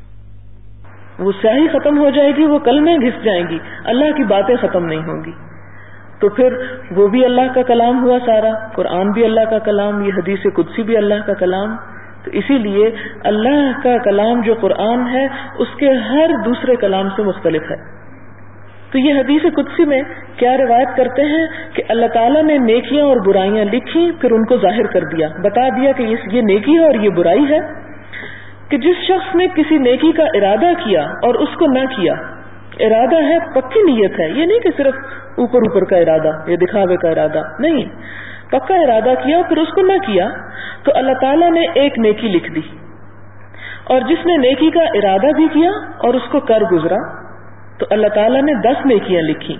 وہ سیاہی ختم ہو جائے گی، وہ کلمے گھس جائیں گی، اللہ کی باتیں ختم نہیں ہوں گی۔ تو پھر وہ بھی اللہ کا کلام ہوا سارا، قرآن بھی اللہ کا کلام، یہ حدیث قدسی بھی اللہ کا کلام۔ تو اسی لیے اللہ کا کلام جو قرآن ہے اس کے ہر دوسرے کلام سے مختلف ہے۔ تو یہ حدیث قدسی میں کیا روایت کرتے ہیں کہ اللہ تعالیٰ نے نیکیاں اور برائیاں لکھی، پھر ان کو ظاہر کر دیا، بتا دیا کہ یہ نیکی ہے اور یہ برائی ہے، کہ جس شخص نے کسی نیکی کا ارادہ کیا اور اس کو نہ کیا، ارادہ ہے پکی نیت ہے، یہ نہیں کہ صرف اوپر اوپر کا ارادہ یا دکھاوے کا ارادہ، نہیں، پکا ارادہ کیا پھر اس کو نہ کیا تو اللہ تعالیٰ نے ایک نیکی لکھ دی، اور جس نے نیکی کا ارادہ بھی کیا اور اس کو کر گزرا تو اللہ تعالیٰ نے دس نیکیاں لکھی،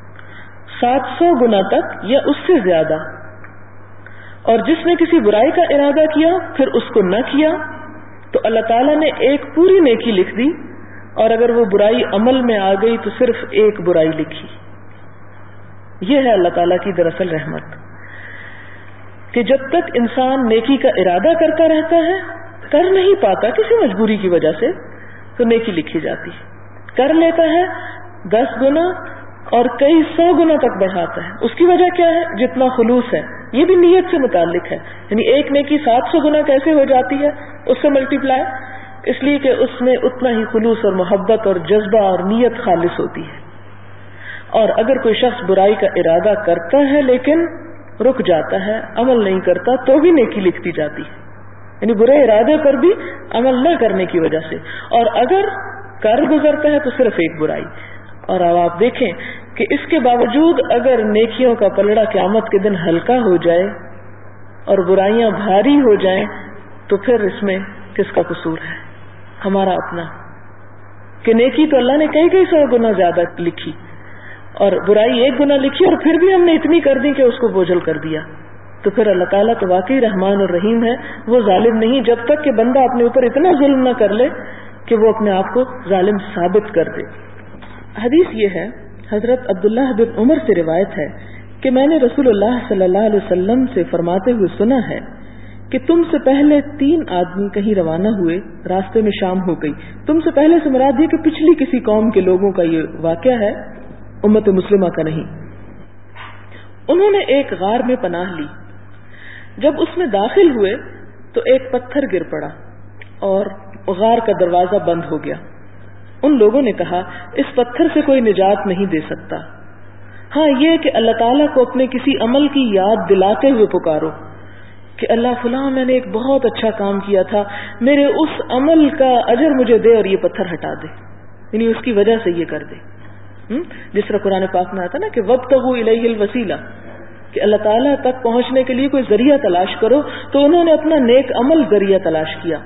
سات سو گنا تک یا اس سے زیادہ، اور جس نے کسی برائی کا ارادہ کیا پھر اس کو نہ کیا تو اللہ تعالیٰ نے ایک پوری نیکی لکھ دی، اور اگر وہ برائی عمل میں آ گئی تو صرف ایک برائی لکھی۔ یہ ہے اللہ تعالیٰ کی دراصل رحمت کہ جب تک انسان نیکی کا ارادہ کرتا رہتا ہے، کر نہیں پاتا کسی مجبوری کی وجہ سے، تو نیکی لکھی جاتی، کر لیتا ہے دس گنا اور کئی سو گنا تک بڑھاتا ہے۔ اس کی وجہ کیا ہے؟ جتنا خلوص ہے، یہ بھی نیت سے متعلق ہے، یعنی ایک نیکی سات سو گنا کیسے ہو جاتی ہے اس سے ملٹی پلائی، اس لیے کہ اس میں اتنا ہی خلوص اور محبت اور جذبہ اور نیت خالص ہوتی ہے۔ اور اگر کوئی شخص برائی کا ارادہ کرتا ہے لیکن رک جاتا ہے، عمل نہیں کرتا، تو بھی نیکی لکھتی جاتی ہے، یعنی برے ارادے پر بھی عمل نہ کرنے کی وجہ سے، اور اگر کر گزرتا ہے تو صرف ایک برائی۔ اور اب آپ دیکھیں کہ اس کے باوجود اگر نیکیوں کا پلڑا قیامت کے دن ہلکا ہو جائے اور برائیاں بھاری ہو جائیں تو پھر اس میں کس کا قصور ہے؟ ہمارا اپنا، کہ نیکی تو اللہ نے کئی کئی سو گنا زیادہ لکھی اور برائی ایک گنا لکھی، اور پھر بھی ہم نے اتنی کر دی کہ اس کو بوجھل کر دیا۔ تو پھر اللہ تعالیٰ تو واقعی رحمان اور رحیم ہے، وہ ظالم نہیں، جب تک کہ بندہ اپنے اوپر اتنا ظلم نہ کر لے کہ وہ اپنے آپ کو ظالم ثابت کر دے۔ حدیث یہ ہے، حضرت عبداللہ بن عمر سے روایت ہے کہ میں نے رسول اللہ صلی اللہ علیہ وسلم سے فرماتے ہوئے سنا ہے کہ تم سے پہلے تین آدمی کہیں روانہ ہوئے، راستے میں شام ہو گئی۔ تم سے پہلے سے مراد یہ کہ پچھلی کسی قوم کے لوگوں کا یہ واقعہ ہے، امت مسلمہ کا نہیں۔ انہوں نے ایک غار میں پناہ لی، جب اس میں داخل ہوئے تو ایک پتھر گر پڑا اور غار کا دروازہ بند ہو گیا۔ ان لوگوں نے کہا اس پتھر سے کوئی نجات نہیں دے سکتا، ہاں یہ کہ اللہ تعالیٰ کو اپنے کسی عمل کی یاد دلاتے ہوئے پکارو کہ اللہ فلاں میں نے ایک بہت اچھا کام کیا تھا، میرے اس عمل کا اجر مجھے دے اور یہ پتھر ہٹا دے، یعنی اس کی وجہ سے یہ کر دے. جس طرح قرآن پاک میں آتا نا کہ وابتغوا الیہ الوسیلہ، کہ اللہ تعالیٰ تک پہنچنے کے لیے کوئی ذریعہ تلاش کرو، تو انہوں نے اپنا نیک عمل ذریعہ تلاش کیا.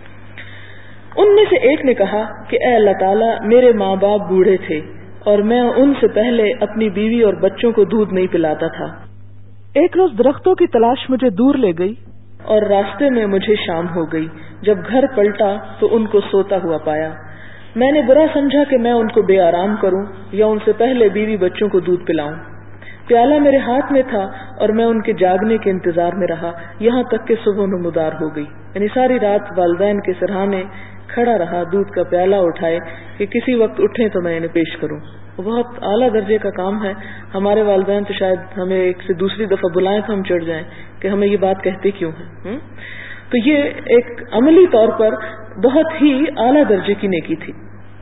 ان میں سے ایک نے کہا کہ اے اللہ تعالیٰ میرے ماں باپ بوڑھے تھے اور میں ان سے پہلے اپنی بیوی اور بچوں کو دودھ نہیں پلاتا تھا. ایک روز درختوں کی تلاش مجھے دور لے گئی اور راستے میں مجھے شام ہو گئی. جب گھر پلٹا تو ان کو سوتا ہوا پایا. میں نے برا سمجھا کہ میں ان کو بے آرام کروں یا ان سے پہلے بیوی بچوں کو دودھ پلاؤں. پیالہ میرے ہاتھ میں تھا اور میں ان کے جاگنے کے انتظار میں رہا یہاں تک کہ صبح نمودار ہو گئی. یعنی ساری رات والدین کے سرہانے کھڑا رہا دودھ کا پیالہ اٹھائے کہ کسی وقت اٹھیں تو میں انہیں پیش کروں. بہت اعلیٰ درجے کا کام ہے. ہمارے والدین تو شاید ہمیں ایک سے دوسری دفعہ بلائیں تو ہم چڑھ جائیں کہ ہمیں یہ بات کہتے کیوں ہیں. تو یہ ایک عملی طور پر بہت ہی اعلیٰ درجے کی نیکی تھی.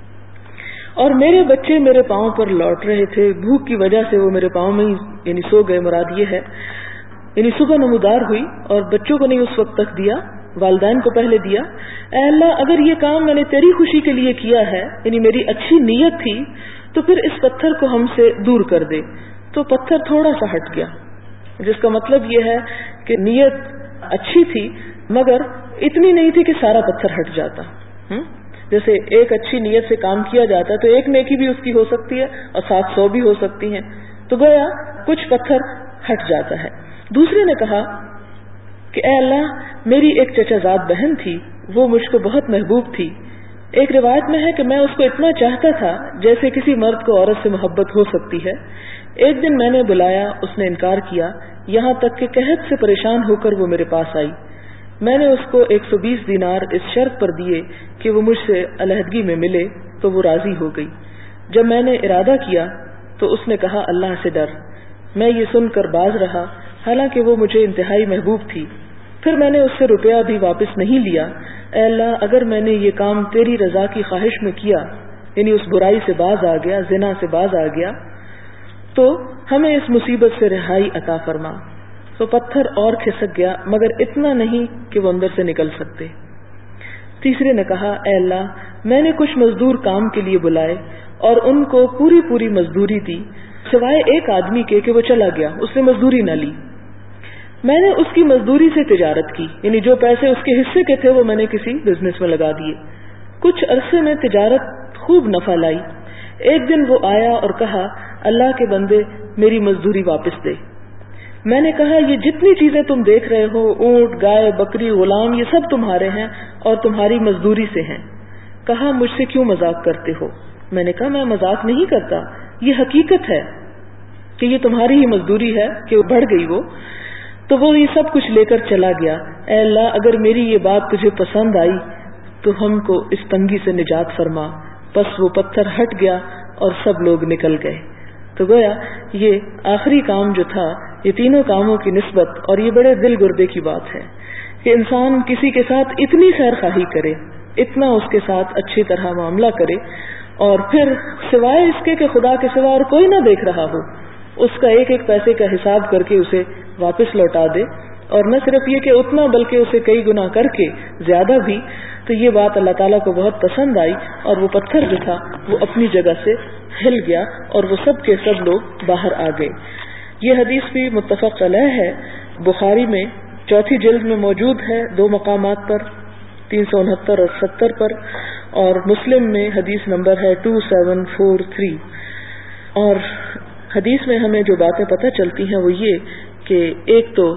اور میرے بچے میرے پاؤں پر لوٹ رہے تھے، بھوک کی وجہ سے وہ میرے پاؤں میں ہی یعنی سو گئے. مراد یہ ہے یعنی صبح نمودار ہوئی اور بچوں کو نہیں اس وقت تک دیا، والدین کو پہلے دیا. اے اللہ اگر یہ کام میں نے تیری خوشی کے لیے کیا ہے، یعنی میری اچھی نیت تھی، تو پھر اس پتھر کو ہم سے دور کر دے. تو پتھر تھوڑا سا ہٹ گیا، جس کا مطلب یہ ہے کہ نیت اچھی تھی مگر اتنی نہیں تھی کہ سارا پتھر ہٹ جاتا. جیسے ایک اچھی نیت سے کام کیا جاتا ہے تو ایک نیکی بھی اس کی ہو سکتی ہے اور سات سو بھی ہو سکتی ہیں. تو گویا کچھ پتھر ہٹ جاتا ہے. دوسرے نے کہا کہ اے اللہ میری ایک چچا زاد بہن تھی، وہ مجھ کو بہت محبوب تھی. ایک روایت میں ہے کہ میں اس کو اتنا چاہتا تھا جیسے کسی مرد کو عورت سے محبت ہو سکتی ہے. ایک دن میں نے بلایا، اس نے انکار کیا، یہاں تک کہ قحط سے پریشان ہو کر وہ میرے پاس آئی. میں نے اس کو ایک سو بیس دینار اس شرط پر دیے کہ وہ مجھ سے علیحدگی میں ملے تو وہ راضی ہو گئی. جب میں نے ارادہ کیا تو اس نے کہا اللہ سے ڈر. میں یہ سن کر باز رہا حالانکہ وہ مجھے انتہائی محبوب تھی. پھر میں نے اس سے روپیہ بھی واپس نہیں لیا. اے اللہ اگر میں نے یہ کام تیری رضا کی خواہش میں کیا، یعنی اس برائی سے باز آ گیا، زنا سے باز آ گیا، تو ہمیں اس مصیبت سے رہائی عطا فرما. تو پتھر اور کھسک گیا مگر اتنا نہیں کہ وہ اندر سے نکل سکتے. تیسرے نے کہا اے اللہ میں نے کچھ مزدور کام کے لیے بلائے اور ان کو پوری پوری مزدوری دی سوائے ایک آدمی کے کہ وہ چلا گیا، اس نے مزدوری نہ لی. میں نے اس کی مزدوری سے تجارت کی، یعنی جو پیسے اس کے حصے کے تھے وہ میں نے کسی بزنس میں لگا دیے. کچھ عرصے میں تجارت خوب نفع لائی. ایک دن وہ آیا اور کہا اللہ کے بندے میری مزدوری واپس دے. میں نے کہا یہ جتنی چیزیں تم دیکھ رہے ہو، اونٹ، گائے، بکری، غلام، یہ سب تمہارے ہیں اور تمہاری مزدوری سے ہیں. کہا مجھ سے کیوں مذاق کرتے ہو؟ میں نے کہا میں مذاق نہیں کرتا، یہ حقیقت ہے کہ یہ تمہاری ہی مزدوری ہے کہ بڑھ گئی وہ. تو وہ یہ سب کچھ لے کر چلا گیا. اے اللہ اگر میری یہ بات تجھے پسند آئی تو ہم کو اس تنگی سے نجات فرما. بس وہ پتھر ہٹ گیا اور سب لوگ نکل گئے. تو گویا یہ آخری کام جو تھا، یہ تینوں کاموں کی نسبت، اور یہ بڑے دل گردے کی بات ہے کہ انسان کسی کے ساتھ اتنی خیر خواہی کرے، اتنا اس کے ساتھ اچھی طرح معاملہ کرے، اور پھر سوائے اس کے کہ خدا کے سوا اور کوئی نہ دیکھ رہا ہو، اس کا ایک ایک پیسے کا حساب کر کے اسے واپس لوٹا دے. اور نہ صرف یہ کہ اتنا بلکہ اسے کئی گنا کر کے زیادہ بھی. تو یہ بات اللہ تعالیٰ کو بہت پسند آئی اور وہ پتھر جو تھا وہ اپنی جگہ سے ہل گیا اور وہ سب کے سب لوگ باہر آ گئے. یہ حدیث بھی متفق علیہ ہے، بخاری میں چوتھی جلد میں موجود ہے دو مقامات پر، تین سو انہتر اور ستر پر، اور مسلم میں حدیث نمبر ہے ٹو سیون فور تھری. اور حدیث میں ہمیں جو باتیں پتہ چلتی ہیں وہ یہ کہ ایک تو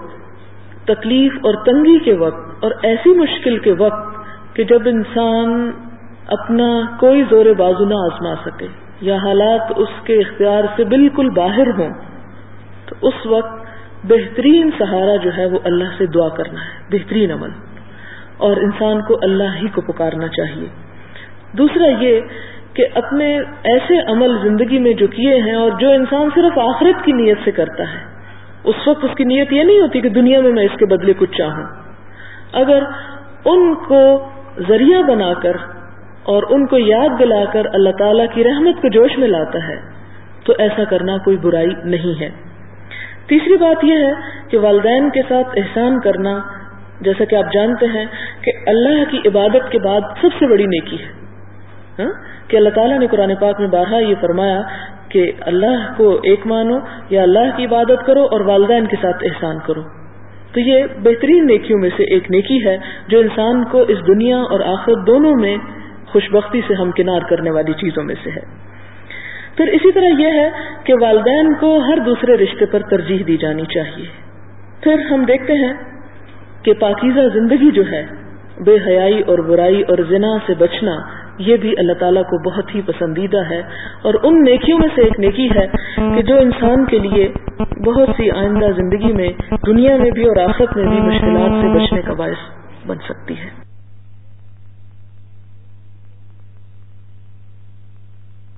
تکلیف اور تنگی کے وقت اور ایسی مشکل کے وقت کہ جب انسان اپنا کوئی زور بازو نہ آزما سکے یا حالات اس کے اختیار سے بالکل باہر ہوں، تو اس وقت بہترین سہارا جو ہے وہ اللہ سے دعا کرنا ہے، بہترین عمل، اور انسان کو اللہ ہی کو پکارنا چاہیے. دوسرا یہ کہ اپنے ایسے عمل زندگی میں جو کیے ہیں اور جو انسان صرف آخرت کی نیت سے کرتا ہے، اس وقت اس کی نیت یہ نہیں ہوتی کہ دنیا میں میں اس کے بدلے کچھ چاہوں. اگر ان کو ذریعہ بنا کر اور ان کو یاد دلا کر اللہ تعالیٰ کی رحمت کو جوش میں لاتا ہے تو ایسا کرنا کوئی برائی نہیں ہے۔ تیسری بات یہ ہے کہ والدین کے ساتھ احسان کرنا، جیسا کہ آپ جانتے ہیں کہ اللہ کی عبادت کے بعد سب سے بڑی نیکی ہے، ہاں؟ کہ اللہ تعالیٰ نے قرآن پاک میں بارہا یہ فرمایا کہ اللہ کو ایک مانو یا اللہ کی عبادت کرو اور والدین کے ساتھ احسان کرو۔ تو یہ بہترین نیکیوں میں سے ایک نیکی ہے جو انسان کو اس دنیا اور آخرت دونوں میں خوشبختی سے ہمکنار کرنے والی چیزوں میں سے ہے۔ پھر اسی طرح یہ ہے کہ والدین کو ہر دوسرے رشتے پر ترجیح دی جانی چاہیے۔ پھر ہم دیکھتے ہیں کہ پاکیزہ زندگی جو ہے، بے حیائی اور برائی اور زنا سے بچنا، یہ بھی اللہ تعالیٰ کو بہت ہی پسندیدہ ہے، اور ان نیکیوں میں سے ایک نیکی ہے کہ جو انسان کے لیے بہت سی آئندہ زندگی میں، دنیا میں بھی اور آخرت میں بھی مشکلات سے بچنے کا باعث بن سکتی ہے۔